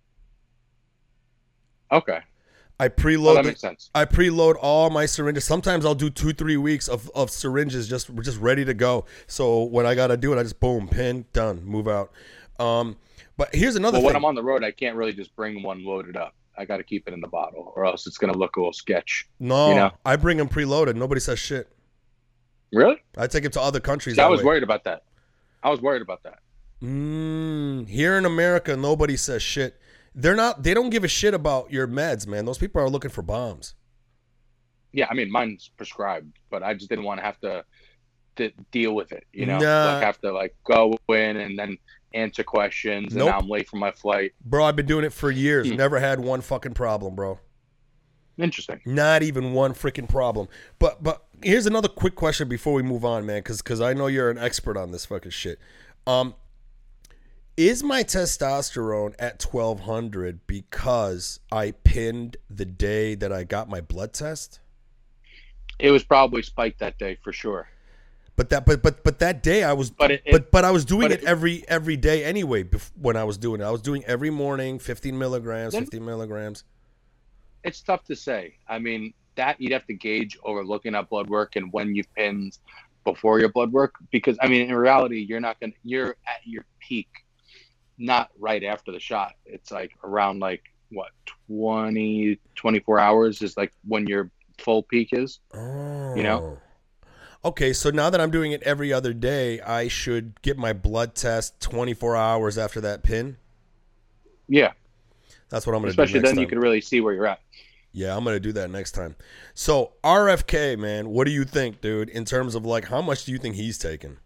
S3: Okay.
S2: I
S3: Oh,
S2: preload.
S3: that
S2: the-
S3: makes sense.
S2: I preload all my syringes. Sometimes I'll do two, three weeks of, of syringes just just ready to go. So when I gotta do it, I just boom, pin, done, move out. Um, but here's another
S3: Well,
S2: thing.
S3: when I'm on the road, I can't really just bring one loaded up. I got to keep it in the bottle, or else it's going to look a little sketch.
S2: no,
S3: you know?
S2: I bring them preloaded. Nobody says shit.
S3: Really?
S2: I take it to other countries.
S3: See, I
S2: that
S3: was
S2: way.
S3: worried about that. I was worried about that.
S2: Mm, here in America, nobody says shit. They're not. They don't give a shit about your meds, man. Those people are looking for bombs.
S3: Yeah, I mean, mine's prescribed, but I just didn't want to have to, to deal with it. You know,
S2: Nah.
S3: like have to like go in and then answer questions, and
S2: Nope.
S3: now I'm late for my flight.
S2: Bro, I've been doing it for years.
S3: Hmm.
S2: Never had one fucking problem, bro.
S3: Interesting.
S2: Not even one freaking problem. But but here's another quick question before we move on, man, because because I know you're an expert on this fucking shit. Um, is my testosterone at twelve hundred because I pinned the day that I got my blood test?
S3: It was probably spiked that day for sure.
S2: But that but but but that day I was
S3: But it-
S2: but but I was doing
S3: but
S2: it,
S3: it-
S2: every every day anyway. Bef- when I was doing it, I was doing every morning, fifteen milligrams,
S3: Then-
S2: fifteen milligrams.
S3: It's tough to say. I mean, that you'd have to gauge over looking at blood work and when you've pinned before your blood work, because I mean, in reality, you're not gonna you're at your peak, not right after the shot. It's like around like what twenty, twenty-four hours is like when your full peak is.
S2: Oh.
S3: You know?
S2: Okay, so now that I'm doing it every other day, I should get my blood test twenty-four hours after that pin.
S3: Yeah.
S2: That's what I'm going to do
S3: Especially
S2: next
S3: then
S2: time.
S3: you can really see where you're at.
S2: Yeah, I'm going to do that next time. So, R F K, man, what do you think, dude, in terms of, like, how much do you think he's taking?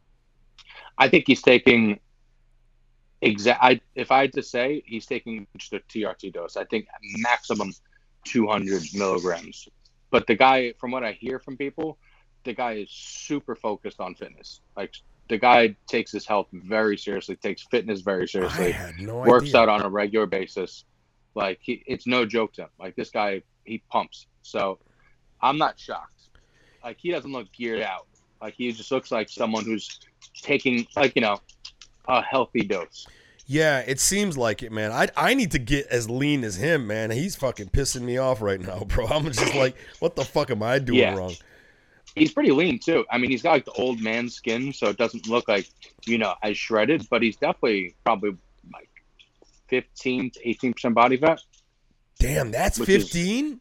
S3: I think he's taking exact. I, if I had to say, he's taking just a T R T dose. I think maximum two hundred milligrams. But the guy, from what I hear from people, the guy is super focused on fitness. Like, the guy takes his health very seriously, takes fitness very
S2: I
S3: seriously,
S2: had no
S3: works
S2: idea.
S3: out on a regular basis. Like, he, it's no joke to him. Like, this guy, he pumps. So I'm not shocked. Like, he doesn't look geared out. Like, he just looks like someone who's taking, like, you know, a healthy dose.
S2: Yeah, it seems like it, man. I I need to get as lean as him, man. He's fucking pissing me off right now, bro. I'm just like, what the fuck am I doing
S3: Yeah.
S2: wrong?
S3: He's pretty lean, too. I mean, he's got, like, the old man skin, so it doesn't look like, you know, as shredded. But he's definitely probably, like, fifteen to eighteen percent body fat.
S2: Damn, that's
S3: Which is-
S2: fifteen?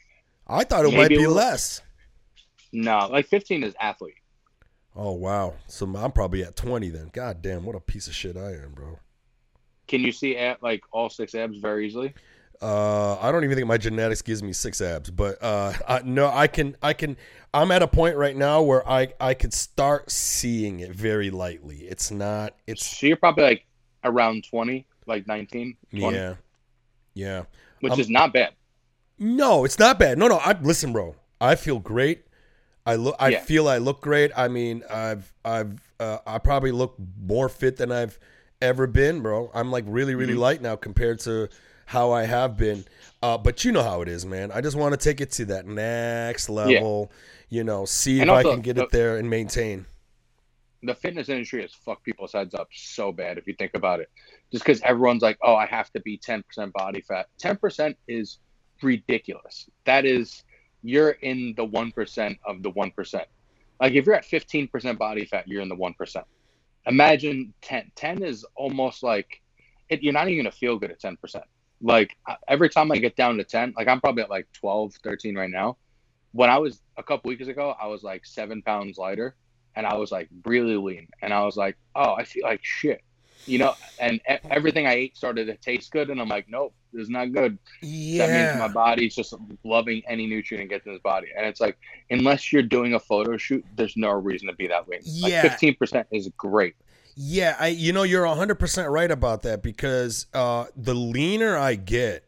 S2: I thought it
S3: Maybe
S2: might
S3: a
S2: be
S3: little-
S2: less.
S3: No, like, fifteen is athlete.
S2: Oh, wow. So I'm probably at twenty then. God damn, what a piece of shit I am, bro.
S3: Can you see, at, like, all six abs very easily?
S2: Uh, I don't even think my genetics gives me six abs, but uh, I, no, I can, I can. I'm at a point right now where I, I could start seeing it very lightly. It's not. It's
S3: So you're probably, like, around twenty, like nineteen, twenty,
S2: yeah, yeah.
S3: which
S2: Um,
S3: is not bad.
S2: No, it's not bad. No, no. I listen, bro. I feel great. I look. I
S3: Yeah.
S2: feel I look great. I mean, I've, I've, uh, I probably look more fit than I've ever been, bro. I'm like really, really
S3: Mhm.
S2: light now compared to how I have been. Uh, but you know how it is, man. I just want to take it to that next level. You know, see
S3: And
S2: if
S3: also,
S2: I can get
S3: the-
S2: it there and maintain.
S3: The fitness industry has fucked people's heads up so bad if you think about it. Just because everyone's like, oh, I have to be ten percent body fat. ten percent is ridiculous. That is, you're in the one percent of the one percent. Like, if you're at fifteen percent body fat, you're in the one percent. Imagine ten. ten is almost like, it, you're not even going to feel good at ten percent. Like, uh, every time I get down to ten, like, I'm probably at like twelve, thirteen right now. When I was, a couple weeks ago, I was like seven pounds lighter. And I was like really lean, and I was like, "Oh, I feel like shit," you know. And e- everything I ate started to taste good, and I'm like, "Nope, this is not good."
S2: Yeah.
S3: That means my body's just loving any nutrient it gets in his body, and it's like, unless you're doing a photo shoot, there's no reason to be that lean.
S2: Yeah.
S3: Like fifteen percent is great.
S2: Yeah, I you know you're one hundred percent right about that because uh, the leaner I get,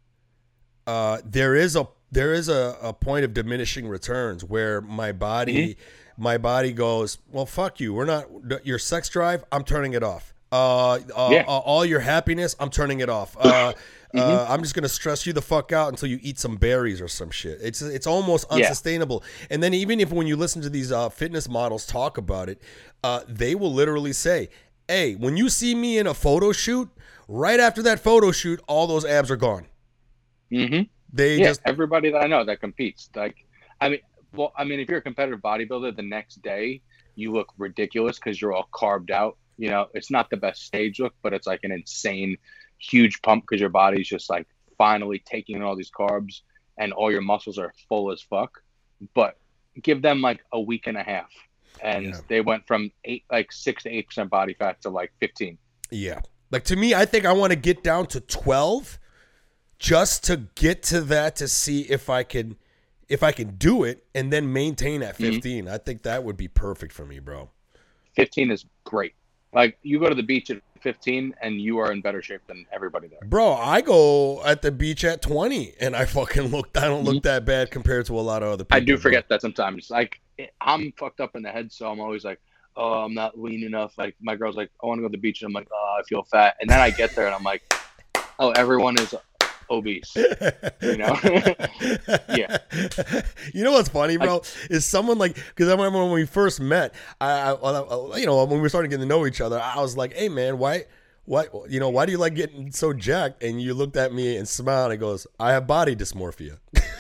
S2: uh, there is a there is a, a point of diminishing returns where my body my body goes, well, fuck you. We're not your sex drive. I'm turning it off. Uh, uh,
S3: Yeah.
S2: uh, all your happiness, I'm turning it off. Uh, uh, I'm just gonna stress you the fuck out until you eat some berries or some shit. It's it's almost
S3: Yeah.
S2: unsustainable. And then even if when you listen to these uh, fitness models talk about it, uh, they will literally say, "Hey, when you see me in a photo shoot, right after that photo shoot, all those abs are gone."
S3: Mm-hmm.
S2: They
S3: Yeah,
S2: just
S3: everybody that I know that competes, like, I mean, well, I mean, if you're a competitive bodybuilder, the next day you look ridiculous because you're all carved out. You know, it's not the best stage look, but it's like an insane, huge pump because your body's just like finally taking in all these carbs and all your muscles are full as fuck. But give them like a week and a half, and
S2: Yeah.
S3: they went from eight, like six to eight percent body fat to like fifteen.
S2: yeah. Like to me, I think I want to get down to twelve just to get to that to see if I can if I can do it and then maintain at
S3: Mhm.
S2: fifteen. I think that would be perfect for me, bro.
S3: fifteen is great. Like, you go to the beach at fifteen and you are in better shape than everybody there.
S2: Bro, I go at the beach at twenty and I fucking look I don't look that bad compared to a lot of other people.
S3: I do
S2: bro.
S3: forget that sometimes. Like, I'm fucked up in the head, so I'm always like, oh, I'm not lean enough. Like, my girl's like, I want to go to the beach. And I'm like, oh, I feel fat. And then I get there and I'm like, oh, everyone is obese. You know? Yeah.
S2: You know what's funny, bro? Is someone like, because I remember when we first met, I, I, I- you know, when we were starting getting to know each other, I was like, hey, man, why, why, you know, why do you like getting so jacked? And you looked at me and smiled and goes, I have body dysmorphia.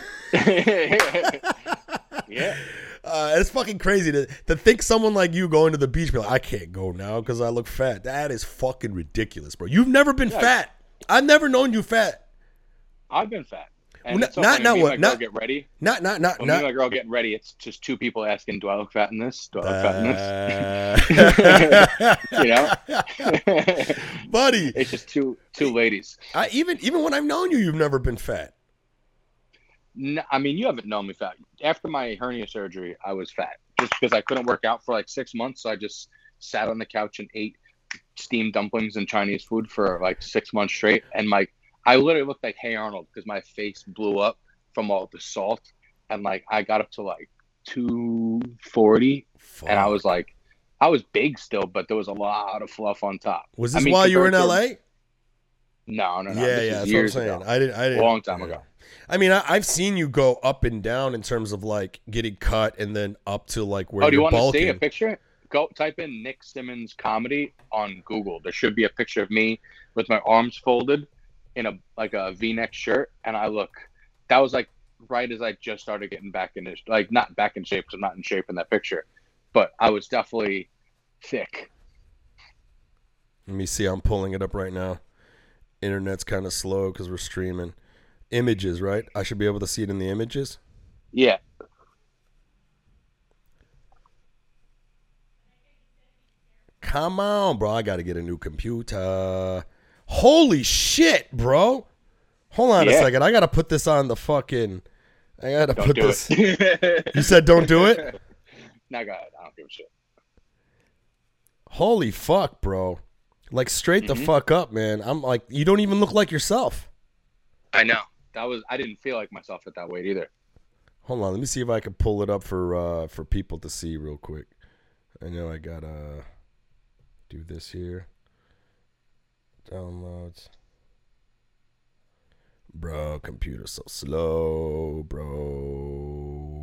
S3: Yeah.
S2: Uh, it's fucking crazy to, to think someone like you going to the beach be like, I can't go now because I look fat. That is fucking ridiculous, bro. You've never been
S3: Yeah.
S2: fat. I've never known you fat.
S3: I've been fat. And
S2: Not-
S3: it's so
S2: not-
S3: funny,
S2: not
S3: me and
S2: what-
S3: my girl
S2: not-
S3: get ready.
S2: Not not not
S3: When me and
S2: not.
S3: my girl getting ready, it's just two people asking, "Do I look fat in this? Do I look fat in this?" You know,
S2: buddy.
S3: it's just two two ladies.
S2: I, even even when I've known you, you've never been fat.
S3: No, I mean, you haven't known me fat. After my hernia surgery, I was fat just because I couldn't work out for like six months. So I just sat on the couch and ate steamed dumplings and Chinese food for like six months straight. And my, I literally looked like Hey Arnold because my face blew up from all the salt. And like, I got up to like two forty.
S2: Fuck.
S3: And I was like, I was big still, but there was a lot of fluff on top.
S2: Was
S3: I
S2: this
S3: mean,
S2: while you were in
S3: compared to-
S2: L A?
S3: No, no, no.
S2: Yeah,
S3: this
S2: yeah,
S3: is
S2: that's what I'm
S3: years
S2: saying.
S3: ago.
S2: I didn't, I didn't.
S3: Long time
S2: yeah.
S3: ago.
S2: I mean, I, I've seen you go up and down in terms of like getting cut and then up to like where
S3: Oh, do you
S2: you're
S3: want to see a
S2: bulking.
S3: picture? Go type in Nick Simmons comedy on Google. There should be a picture of me with my arms folded in a like a V-neck shirt, and I look. That was like right as I just started getting back in this, like not back in shape because I'm not in shape in that picture, but I was definitely thick.
S2: Let me see. I'm pulling it up right now. Internet's kind of slow because we're streaming. Images, right? I should be able to see it in the images.
S3: Yeah.
S2: Come on, bro. I got to get a new computer. Holy shit, bro. Hold on a
S3: Yeah.
S2: second. I got to put this on the fucking. I got to
S3: Don't
S2: put
S3: do
S2: this.
S3: it.
S2: You said don't do it?
S3: No, go ahead. I don't give a shit.
S2: Holy fuck, bro. Like straight the
S3: Mhm.
S2: fuck up, man. I'm like, you don't even look like yourself.
S3: I know. That was. I didn't feel like myself at that weight either.
S2: Hold on, let me see if I can pull it up for uh for people to see real quick. I know I gotta do this here. Downloads. Bro, computer's so slow, bro.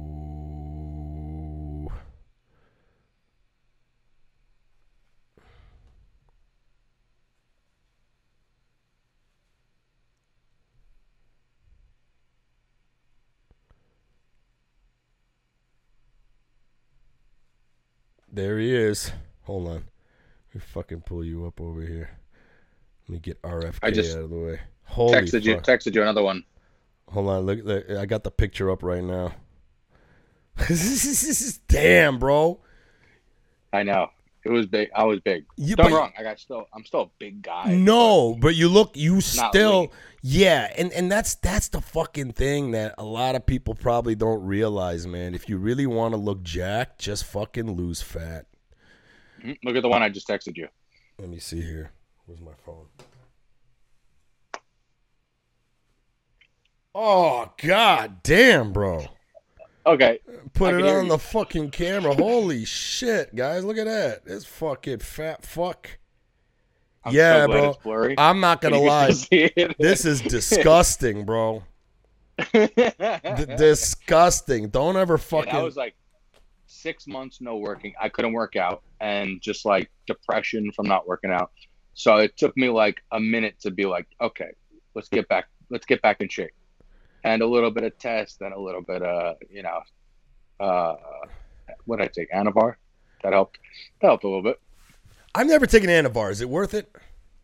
S2: There he is. Hold on. Let me fucking pull you up over here. Let me get R F K
S3: I just
S2: out of the way. Holy
S3: Texted you.
S2: fuck.
S3: Texted you another one.
S2: Hold on. Look, look, I got the picture up right now. Damn, bro.
S3: I know. It was big. I was big.
S2: You-
S3: Don't
S2: but-
S3: get me wrong. I got still. I'm still a big guy.
S2: No, but you look, you
S3: Not
S2: still,
S3: lean.
S2: yeah, and and that's that's the fucking thing that a lot of people probably don't realize, man. If you really want to look jacked, just fucking lose fat.
S3: but- Mhm. Look at the one I just texted you.
S2: Let me see here. Where's my phone? Oh god damn, bro!
S3: Okay.
S2: Put
S3: I
S2: it
S3: can hear
S2: on
S3: you.
S2: the fucking camera. Holy shit, guys! Look at that. This fucking fat fuck.
S3: I'm
S2: yeah,
S3: so glad
S2: bro.
S3: it's blurry.
S2: I'm not
S3: But
S2: gonna
S3: you can
S2: lie.
S3: still see it.
S2: This is disgusting, bro. D- disgusting. Don't ever
S3: And
S2: fucking.
S3: I was like six months no working. I couldn't work out, and just like depression from not working out. So it took me like a minute to be like, okay, let's get back. Let's get back in shape. And a little bit of test, and a little bit of you know, uh, what did I take? Anavar. That helped. That helped a little bit.
S2: I've never taken Anavar. Is it worth it?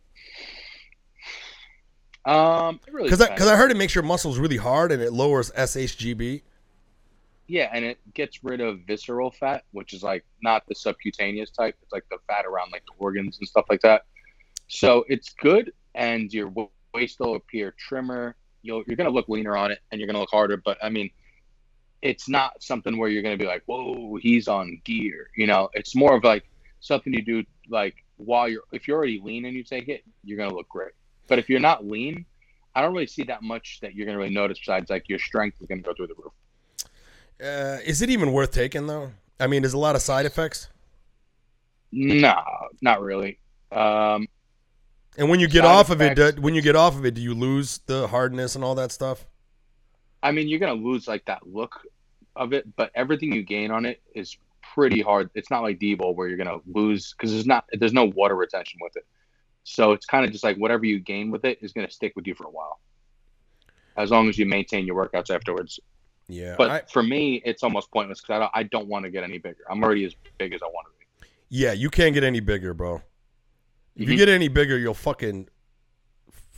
S3: Um, it really
S2: Because I,
S3: depends.
S2: 'cause I heard it makes your muscles really hard and it lowers S H G B.
S3: Yeah, and it gets rid of visceral fat, which is like not the subcutaneous type. It's like the fat around like the organs and stuff like that. So it's good, and your wa- waist will appear trimmer. You'll, you're going to look leaner on it, and you're going to look harder. But I mean, it's not something where you're going to be like, whoa, he's on gear. You know, it's more of like something you do like while you're, if you're already lean and you take it, you're going to look great. But if you're not lean, I don't really see that much that you're going to really notice besides like your strength is going to go through the roof.
S2: Uh, is it even worth taking though? I mean, there's a lot of side effects.
S3: No, not really. Um,
S2: And when you get
S3: Side
S2: off of it,
S3: effects.
S2: do, when you get off of it, do you lose the hardness and all that stuff?
S3: I mean, you're gonna lose like that look of it, but everything you gain on it is pretty hard. It's not like D-Bol where you're gonna lose because there's not there's no water retention with it. So it's kind of just like whatever you gain with it is gonna stick with you for a while, as long as you maintain your workouts afterwards.
S2: Yeah.
S3: But
S2: I-
S3: for me, it's almost pointless because I don't, I don't want to get any bigger. I'm already as big as I want to be.
S2: yeah, you can't get any bigger, bro. If you
S3: Mhm.
S2: get any bigger, you'll fucking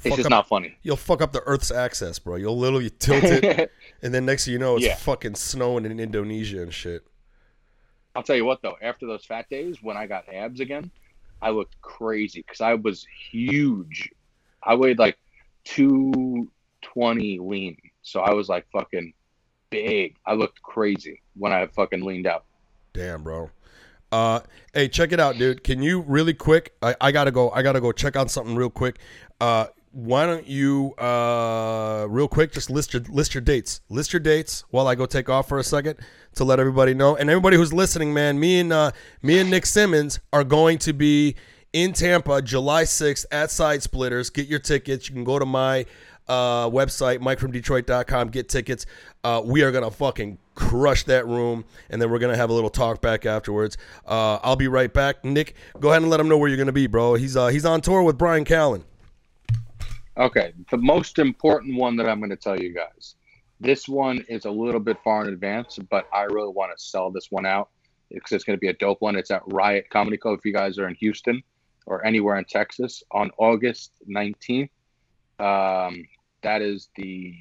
S3: It's
S2: fuck
S3: just
S2: up,
S3: not funny.
S2: You'll fuck up the Earth's axis, bro. You'll literally tilt it, and then next thing you know, it's
S3: Yeah.
S2: fucking snowing in Indonesia and shit.
S3: I'll tell you what, though. After those fat days, when I got abs again, I looked crazy because I was huge. I weighed like two twenty lean. So I was like fucking big. I looked crazy when I fucking leaned out.
S2: Damn, bro. Uh, hey, check it out, dude. Can you really quick? I, I gotta go. I gotta go check on something real quick. Uh, why don't you uh real quick just list your list your dates. List your dates while I go take off for a second to let everybody know. And everybody who's listening, man, me and uh me and Nick Simmons are going to be in Tampa July sixth at Side Splitters. Get your tickets. You can go to my uh website, mike from detroit dot com, get tickets. Uh we are gonna fucking crush that room, and then we're gonna have a little talk back afterwards. Uh I'll be right back. Nick, go ahead and let him know where you're gonna be, bro. He's uh he's on tour with Brian Callen.
S3: Okay, the most important one that I'm going to tell you guys. This one is a little bit far in advance, but I really want to sell this one out because it's going to be a dope one. It's at Riot Comedy Club if you guys are in Houston or anywhere in Texas on August nineteenth. Um, that is the...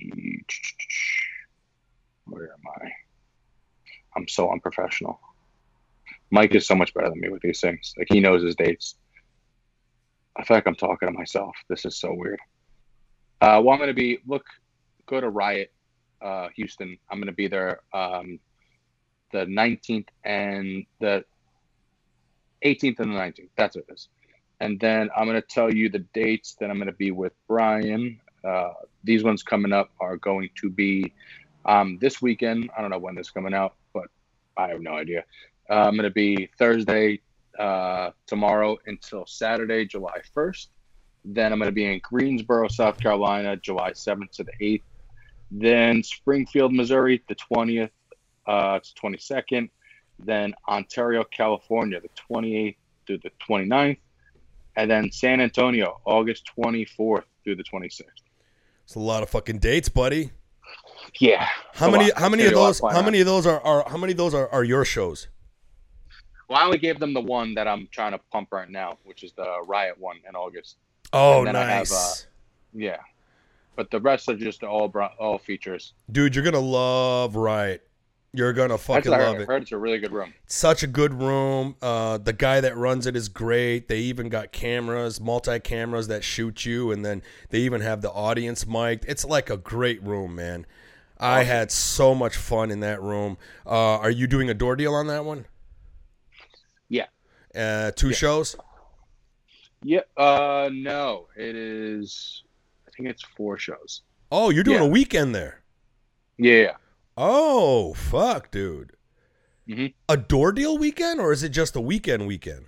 S3: Where am I? I'm so unprofessional. Mike is so much better than me with these things. Like, he knows his dates. I feel like I'm talking to myself. This is so weird. Uh, well, I'm going to be, look, go to Riot, uh, Houston. I'm going to be there um, the nineteenth and the eighteenth and the nineteenth. That's what it is. And then I'm going to tell you the dates that I'm going to be with Brian. Uh, these ones coming up are going to be um, this weekend. I don't know when this is coming out, but I have no idea. Uh, I'm going to be Thursday, uh, tomorrow until Saturday, July first. Then I'm going to be in Greensboro, South Carolina, July seventh to the eighth. Then Springfield, Missouri, the twentieth uh, to twenty-second. Then Ontario, California, the twenty-eighth through the twenty-ninth. And then San Antonio, August twenty-fourth through the twenty-sixth.
S2: It's a lot of fucking dates, buddy.
S3: Yeah.
S2: How many? How many of those? How
S3: out.
S2: many of those are, are? How many of those are, are your shows?
S3: Well, I only gave them the one that I'm trying to pump right now, which is the Riot one in August.
S2: Oh,
S3: And then I have,
S2: nice.
S3: uh, Yeah. But the rest are just all bro- all features.
S2: Dude, you're gonna love Riot. You're gonna
S3: That's
S2: fucking
S3: what I
S2: love
S3: heard.
S2: it.
S3: heard it's a really good room.
S2: Such a good room. Uh, the guy that runs it is great. They even got cameras, multi cameras that shoot you, and then they even have the audience mic. It's like a great room, man. I had so much fun in that room. Uh, are you doing a door deal on that one?
S3: Yeah.
S2: Uh, two
S3: Yeah.
S2: shows?
S3: Yeah. Uh, no, it is. I think it's four shows.
S2: Oh, you're doing
S3: Yeah.
S2: a weekend there.
S3: Yeah.
S2: Oh, fuck, dude.
S3: Mhm.
S2: A door deal weekend, or is it just a weekend weekend?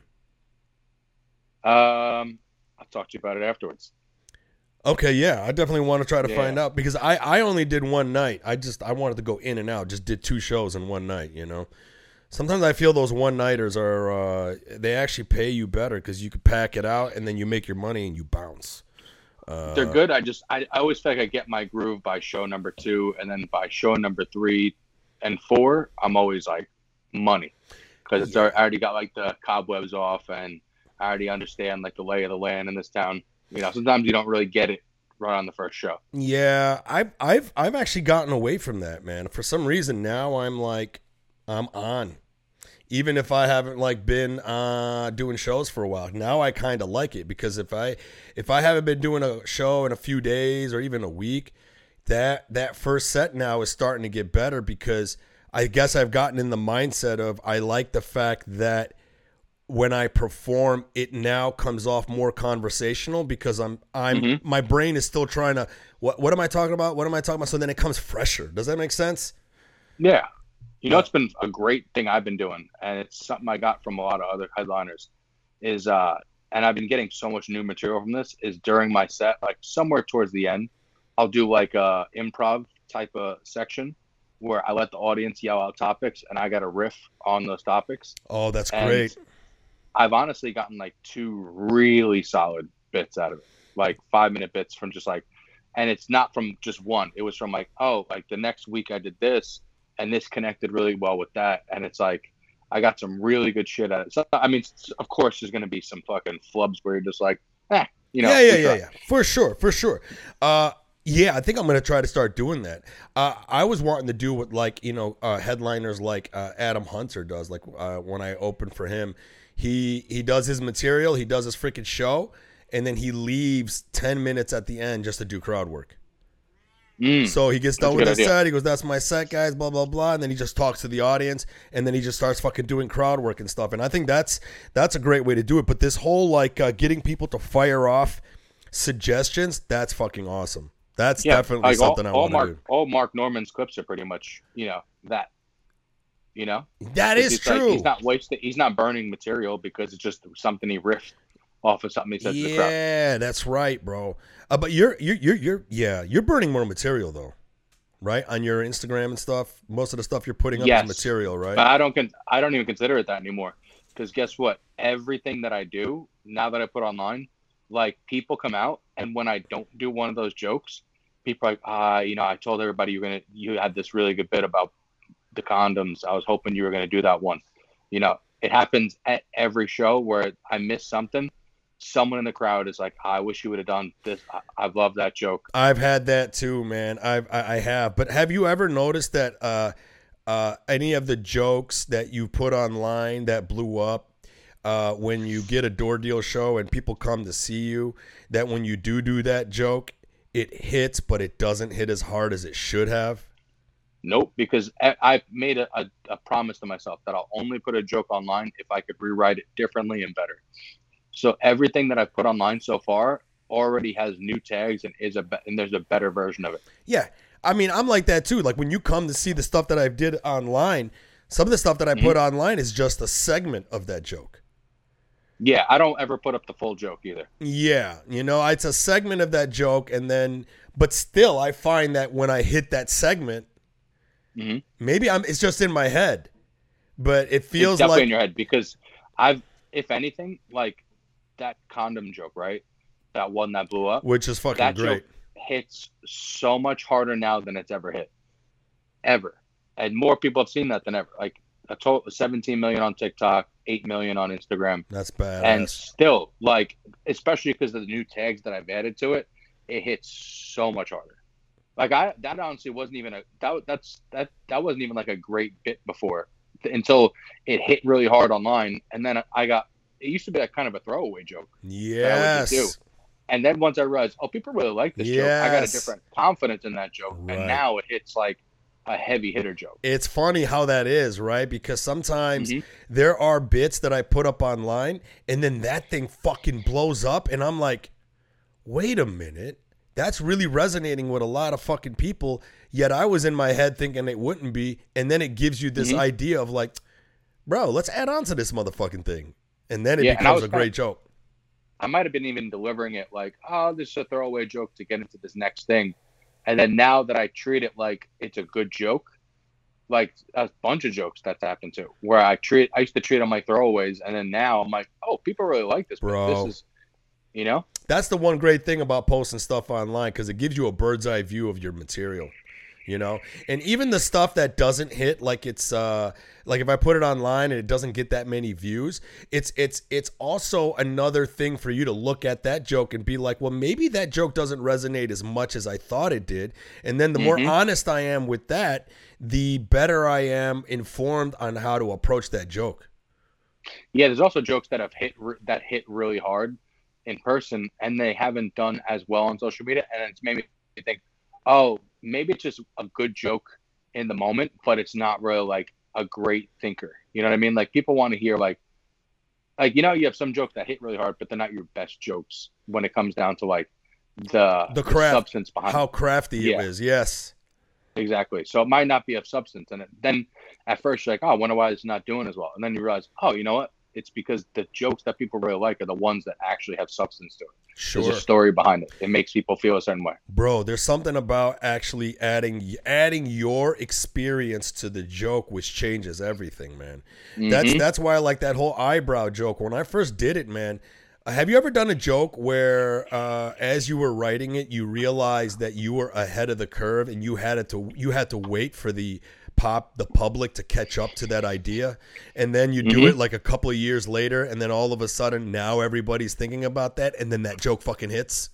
S3: Um, I'll talk to you about it afterwards.
S2: Okay, yeah, I definitely want to try to
S3: Yeah.
S2: find out because I, I only did one night. I just I wanted to go in and out. Just did two shows in one night. You know, sometimes I feel those one nighters are uh, they actually pay you better because you could pack it out and then you make your money and you bounce. Uh,
S3: They're good. I just I, I always feel like I get my groove by show number two, and then by show number three and four, I'm always like money because it's
S2: Yeah.
S3: I already got like the cobwebs off, and I already understand like the lay of the land in this town. You know, sometimes you don't really get it right on the first show.
S2: Yeah, I've I've I've actually gotten away from that, man. For some reason now I'm like I'm on. Even if I haven't like been uh, doing shows for a while. Now I kind of like it because if I if I haven't been doing a show in a few days or even a week, that that first set now is starting to get better because I guess I've gotten in the mindset of I like the fact that when I perform, it now comes off more conversational because I'm I'm
S3: Mhm.
S2: my brain is still trying to what what am I talking about? What am I talking about? So then it comes fresher. Does that make sense?
S3: Yeah. You know, it's been a great thing I've been doing, and it's something I got from a lot of other headliners is, uh, and I've been getting so much new material from this is during my set, like somewhere towards the end, I'll do like a improv type of section where I let the audience yell out topics and I got a riff on those topics.
S2: Oh, that's
S3: And
S2: great.
S3: I've honestly gotten like two really solid bits out of it, like five minute bits from just like, and it's not from just one. It was from like, oh, like the next week I did this and this connected really well with that. And it's like, I got some really good shit out of it. So, I mean, of course, there's going to be some fucking flubs where you're just like, eh, You know,
S2: yeah, yeah,
S3: we
S2: yeah,
S3: try.
S2: yeah, for sure, for sure. Uh, yeah, I think I'm gonna try to start doing that. Uh, I was wanting to do what like you know uh, headliners like uh, Adam Hunter does. Like uh, when I open for him, he he does his material, he does his freaking show, and then he leaves ten minutes at the end just to do crowd work.
S3: Mm,
S2: So he gets
S3: that's
S2: done
S3: a
S2: with
S3: good
S2: his
S3: idea.
S2: set. He goes, "That's my set, guys." Blah blah blah, and then he just talks to the audience, and then he just starts fucking doing crowd work and stuff. And I think that's that's a great way to do it. But this whole like uh, getting people to fire off suggestions, that's fucking awesome. That's
S3: Yeah,
S2: definitely
S3: like all,
S2: something I
S3: all
S2: want to
S3: Mark,
S2: do.
S3: all Mark Norman's clips are pretty much, you know, that. You know,
S2: That
S3: It's
S2: is
S3: just like,
S2: true.
S3: he's not wasting. He's not burning material because it's just something he riffed off of something he said to the crowd.
S2: Yeah, that's right, bro. Uh, but you're you're you're you're yeah, you're burning more material though, right? On your Instagram and stuff. Most of the stuff you're putting up
S3: Yes.
S2: is material, right?
S3: But I don't. Con- I don't even consider it that anymore. Because guess what? Everything that I do now that I put online, like people come out, and when I don't do one of those jokes, people are like, ah, you know, I told everybody you're gonna, you had this really good bit about the condoms. I was hoping you were gonna do that one. You know, it happens at every show where I miss something. Someone in the crowd is like, I wish you would have done this. I, I love that joke.
S2: I've had that too, man. I've, I I have. But have you ever noticed that uh, uh, any of the jokes that you put online that blew up, uh, when you get a door deal show and people come to see you, that when you do do that joke, it hits, but it doesn't hit as hard as it should have?
S3: Nope, because I, I made a, a, a promise to myself that I'll only put a joke online if I could rewrite it differently and better. So everything that I've put online so far already has new tags and is a be- and there's a better version of it.
S2: Yeah. I mean, I'm like that too. Like when you come to see the stuff that I did online, some of the stuff that I put online is just a segment of that joke.
S3: Yeah, I don't ever put up the full joke either.
S2: Yeah, you know, it's a segment of that joke, and then, but still, I find that when I hit that segment,
S3: Mm-hmm.
S2: maybe I'm, it's just in my head, but it
S3: It's
S2: feels
S3: definitely
S2: like,
S3: in your head because I've, if anything, like that condom joke, right? That one that blew up.
S2: which is fucking
S3: That
S2: great.
S3: joke hits so much harder now than it's ever hit, ever, and more people have seen that than ever. Like a total seventeen million on TikTok, eight million on Instagram.
S2: That's badass.
S3: And still, like, especially because of the new tags that I've added to it, it hits so much harder. Like I, that honestly wasn't even a that that's that that wasn't even like a great bit before until it hit really hard online, and then I got it used to be like kind of a throwaway joke,
S2: yes.
S3: do. and then once I realized, oh, people really like this joke, I got a
S2: Yes.
S3: different confidence in that joke,
S2: Right.
S3: and now it hits like a heavy hitter joke.
S2: It's funny how that is, right? Because sometimes
S3: Mhm.
S2: there are bits that I put up online and then that thing fucking blows up and I'm like, wait a minute. That's really resonating with a lot of fucking people. Yet I was in my head thinking it wouldn't be. And then it gives you this
S3: Mhm.
S2: idea of like, bro, let's add on to this motherfucking thing. And then it
S3: Yeah, and I
S2: becomes
S3: was
S2: a great
S3: kinda-
S2: joke.
S3: I might have been even delivering it like, oh, this is a throwaway joke to get into this next thing. And then now that I treat it like it's a good joke, like a bunch of jokes that's happened to where I treat, I used to treat them like throwaways. And then now I'm like, oh, people really like this. but
S2: Bro.
S3: This is, you know?
S2: That's the one great thing about posting stuff online because it gives you a bird's eye view of your material, you know? And even the stuff that doesn't hit, like it's uh like if I put it online and it doesn't get that many views, it's it's it's also another thing for you to look at that joke and be like, well, maybe that joke doesn't resonate as much as I thought it did. And then the more
S3: Mhm.
S2: honest I am with that, the better I am informed on how to approach that joke.
S3: Yeah, there's also jokes that have hit re- that hit really hard in person, and they haven't done as well on social media, and it's made me think, oh, maybe it's just a good joke in the moment, but it's not really like a great thinker. You know what I mean? Like people want to hear like, like you know, you have some jokes that hit really hard, but they're not your best jokes when it comes down to like the
S2: The craft,
S3: substance behind
S2: how
S3: it.
S2: crafty
S3: Yeah.
S2: it is. Yes.
S3: Exactly. So it might not be of substance, and it, then at first you're like, oh, I wonder why it's not doing as well, and then you realize, oh, you know what? It's because the jokes that people really like are the ones that actually have substance to it.
S2: Sure.
S3: There's a story behind it. It makes people feel a certain way.
S2: Bro, there's something about actually adding adding your experience to the joke which changes everything, man. That's
S3: Mhm.
S2: that's why I like that whole eyebrow joke. When I first did it, man, uh, have you ever done a joke where uh, as you were writing it, you realized that you were ahead of the curve and you had it to you had to wait for the pop the public to catch up to that idea, and then you do
S3: Mm-hmm.
S2: it like a couple of years later, and then all of a sudden now everybody's thinking about that, and then that joke fucking hits.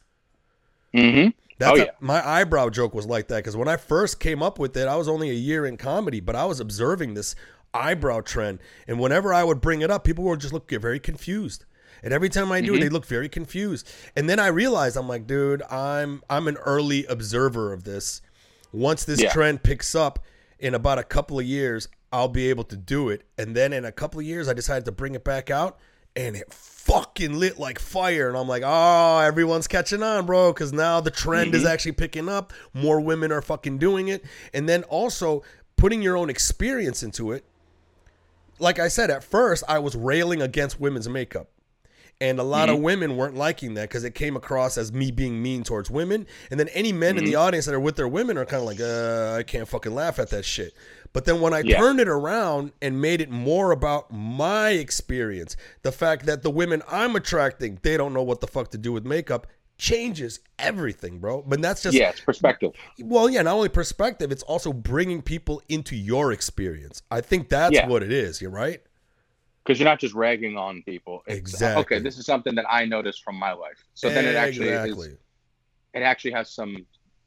S3: Mm-hmm.
S2: That's
S3: Oh,
S2: a-
S3: yeah.
S2: my eyebrow joke was like that because when I first came up with it, I was only a year in comedy, but I was observing this eyebrow trend, and whenever I would bring it up, people would just look very confused. And every time I do it, they look very confused. And then I realized, I'm like, dude, I'm I'm an early observer of this. Once this
S3: Yeah.
S2: trend picks up in about a couple of years, I'll be able to do it. And then in a couple of years, I decided to bring it back out, and it fucking lit like fire. And I'm like, oh, everyone's catching on, bro, because now the trend is actually picking up. More women are fucking doing it. And then also putting your own experience into it. Like I said, at first, I was railing against women's makeup. And a lot
S3: Mm-hmm.
S2: of women weren't liking that because it came across as me being mean towards women. And then any men
S3: Mm-hmm.
S2: in the audience that are with their women are kind of like, uh, I can't fucking laugh at that shit. But then when I
S3: Yeah.
S2: turned it around and made it more about my experience, the fact that the women I'm attracting, they don't know what the fuck to do with makeup, changes everything, bro. But that's just,
S3: Yeah, it's perspective.
S2: well, yeah, not only perspective, it's also bringing people into your experience. I think that's
S3: Yeah.
S2: what it is. You're right.
S3: Because you're not just ragging on people. It's,
S2: Exactly.
S3: Okay, this is something that I noticed from my life. So then it actually
S2: Exactly.
S3: is, it actually has some,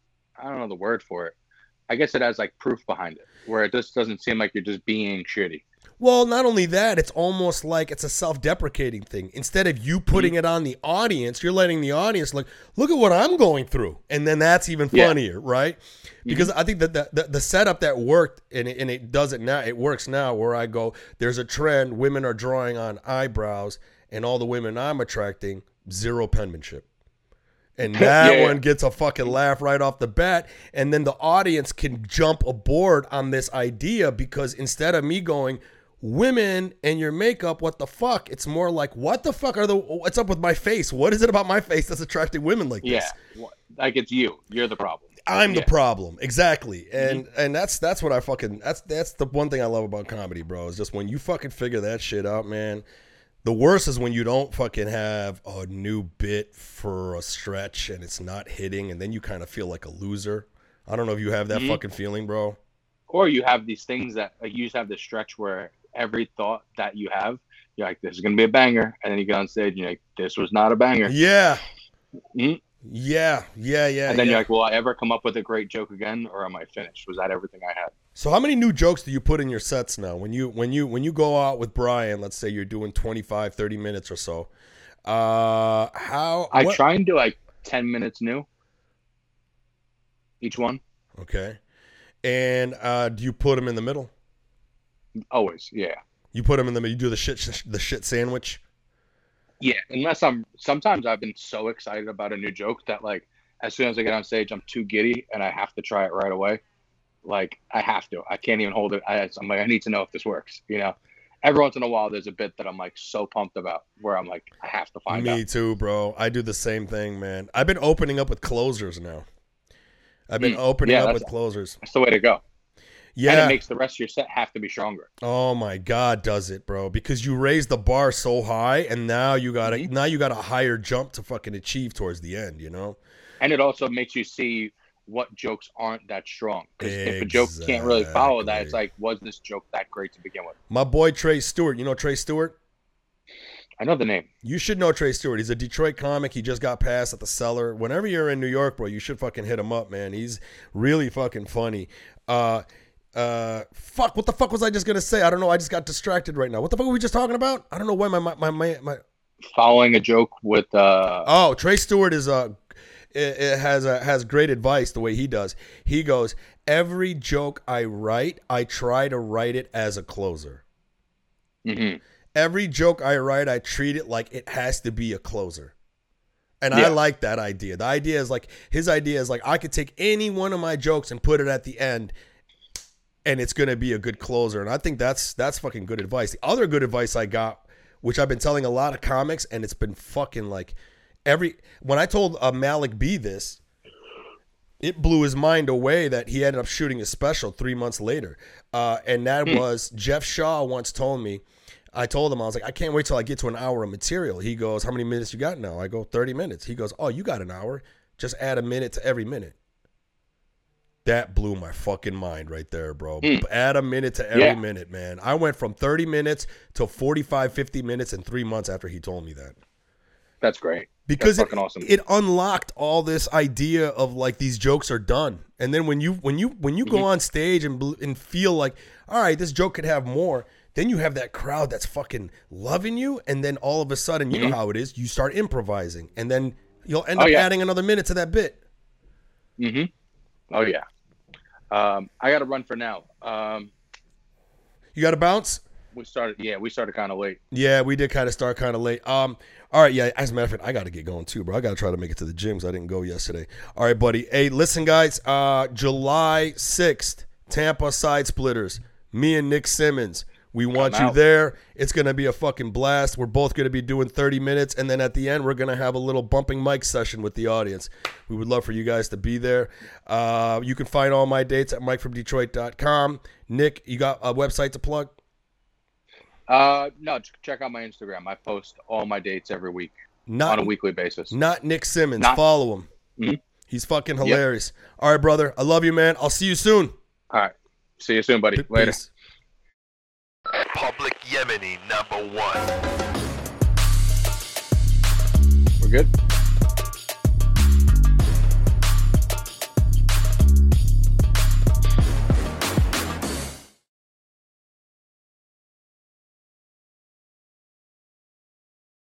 S3: I don't know the word for it. I guess it has like proof behind it, where it just doesn't seem like you're just being shitty.
S2: Well, not only that, it's almost like it's a self-deprecating thing. Instead of you putting it on the audience, you're letting the audience like, look at what I'm going through. And then that's even
S3: Yeah.
S2: funnier, right? Because I think that the, the, the setup that worked, and it, and it does it now, it works now where I go, there's a trend, women are drawing on eyebrows, and all the women I'm attracting, zero penmanship. And that
S3: Yeah, yeah.
S2: one gets a fucking laugh right off the bat. And then the audience can jump aboard on this idea because instead of me going, women and your makeup, what the fuck? It's more like, what the fuck are the, what's up with my face? What is it about my face that's attracting women like
S3: Yeah,
S2: this?
S3: Well, like it's you. You're the problem.
S2: I'm the
S3: Yeah.
S2: problem. Exactly. And and that's that's what I fucking that's that's the one thing I love about comedy, bro. Is just when you fucking figure that shit out, man. The worst is when you don't fucking have a new bit for a stretch and it's not hitting, and then you kind of feel like a loser. I don't know if you have that
S3: Mhm.
S2: fucking feeling, bro.
S3: Or you have these things that like you just have this stretch where every thought that you have, you're like, this is gonna be a banger, and then you get on stage and you're like, this was not a banger.
S2: Yeah.
S3: Mhm.
S2: Yeah. Yeah. Yeah.
S3: And then
S2: yeah.
S3: you're like, will I ever come up with a great joke again, or am I finished? Was that everything I had?
S2: So how many new jokes do you put in your sets now? When you when you when you go out with Brian, let's say you're doing twenty-five, thirty minutes or so. Uh how
S3: I
S2: what-
S3: try and do like ten minutes new each one.
S2: Okay. And uh, do you put them in the middle?
S3: Always, yeah.
S2: You put them in the middle. You do the shit, the shit sandwich.
S3: Yeah, unless I'm sometimes I've been so excited about a new joke that like as soon as I get on stage I'm too giddy and I have to try it right away. Like I have to. I can't even hold it. I, I'm like I need to know if this works, you know. Every once in a while there's a bit that I'm like so pumped about where I'm like I have to find
S2: Me
S3: out.
S2: too, bro. I do the same thing, man. I've been opening up with closers now. I've been
S3: Mm,
S2: opening
S3: yeah,
S2: up
S3: that's-
S2: with closers.
S3: That's the way to go. And
S2: Yeah.
S3: it makes the rest of your set have to be stronger.
S2: Oh my God, does it, bro? Because you raise the bar so high, and now you got to
S3: Mhm.
S2: now you got a higher jump to fucking achieve towards the end. You know.
S3: And it also makes you see what jokes aren't that strong. Because if a joke can't really follow that, it's
S2: Exactly.
S3: like, was this joke that great to begin with?
S2: My boy Trey Stewart. You know Trey Stewart?
S3: I know the name.
S2: You should know Trey Stewart. He's a Detroit comic. He just got passed at the Cellar. Whenever you're in New York, bro, you should fucking hit him up, man. He's really fucking funny. Uh, uh, fuck. What the fuck was I just gonna say? I don't know. I just got distracted right now. What the fuck were we just talking about? I don't know why my my my my. my...
S3: Following a joke with uh
S2: Oh, Trey Stewart is a. It, it has a, has great advice the way he does. He goes, every joke I write, I try to write it as a closer.
S3: mhm.
S2: Every joke I write, I treat it like it has to be a closer. And
S3: Yeah.
S2: I like that idea. The idea is like, his idea is like, I could take any one of my jokes and put it at the end, and it's going to be a good closer. And I think that's that's fucking good advice. The other good advice I got, which I've been telling a lot of comics, and it's been fucking like every, when I told uh, Malik B this, it blew his mind away that he ended up shooting a special three months later. Uh, and that was, Jeff Shaw once told me, I told him, I was like, I can't wait till I get to an hour of material. He goes, how many minutes you got now? I go, thirty minutes. He goes, oh, you got an hour. Just add a minute to every minute. That blew my fucking mind right there, bro.
S3: Mm.
S2: Add a minute to every
S3: Yeah.
S2: minute, man. I went from thirty minutes to forty-five, fifty minutes in three months after he told me that.
S3: That's great.
S2: Because
S3: That's
S2: it,
S3: fucking awesome.
S2: it unlocked all this idea of like these jokes are done. And then when you when you when you
S3: Mm-hmm.
S2: go on stage and bel- and feel like, all right, this joke could have more, then you have that crowd that's fucking loving you, and then all of a sudden, you
S3: Mhm.
S2: know how it is, you start improvising, and then you'll end
S3: Oh,
S2: up
S3: yeah.
S2: adding another minute to that bit.
S3: Mm-hmm. Oh yeah. Um, I got to run for now. Um,
S2: You got to bounce?
S3: we started. Yeah, we started kind of late.
S2: Yeah, we did kind of start kind of late. Um, all right, yeah. As a matter of fact, I got to get going too, bro. I got to try to make it to the gym 'cause I didn't go yesterday. All right, buddy. Hey, listen, guys. Uh, July sixth, Tampa Side Splitters. Me and Nick Simmons. We want
S3: Come
S2: you
S3: out.
S2: there. It's gonna be a fucking blast. We're both gonna be doing thirty minutes, and then at the end, we're gonna have a little bumping mic session with the audience. We would love for you guys to be there. Uh, you can find all my dates at mike from detroit dot com. Nick, you got a website to plug?
S3: Uh, no, ch- check out my Instagram. I post all my dates every week
S2: Not
S3: on a weekly basis.
S2: Not Nick Simmons.
S3: Not-
S2: Follow him.
S3: Mhm.
S2: He's fucking hilarious. All right, brother. I love you, man. I'll see you soon.
S3: All right. See you soon, buddy.
S2: P-
S3: Later.
S2: peace.
S1: Public Yemeni number one.
S3: We're good.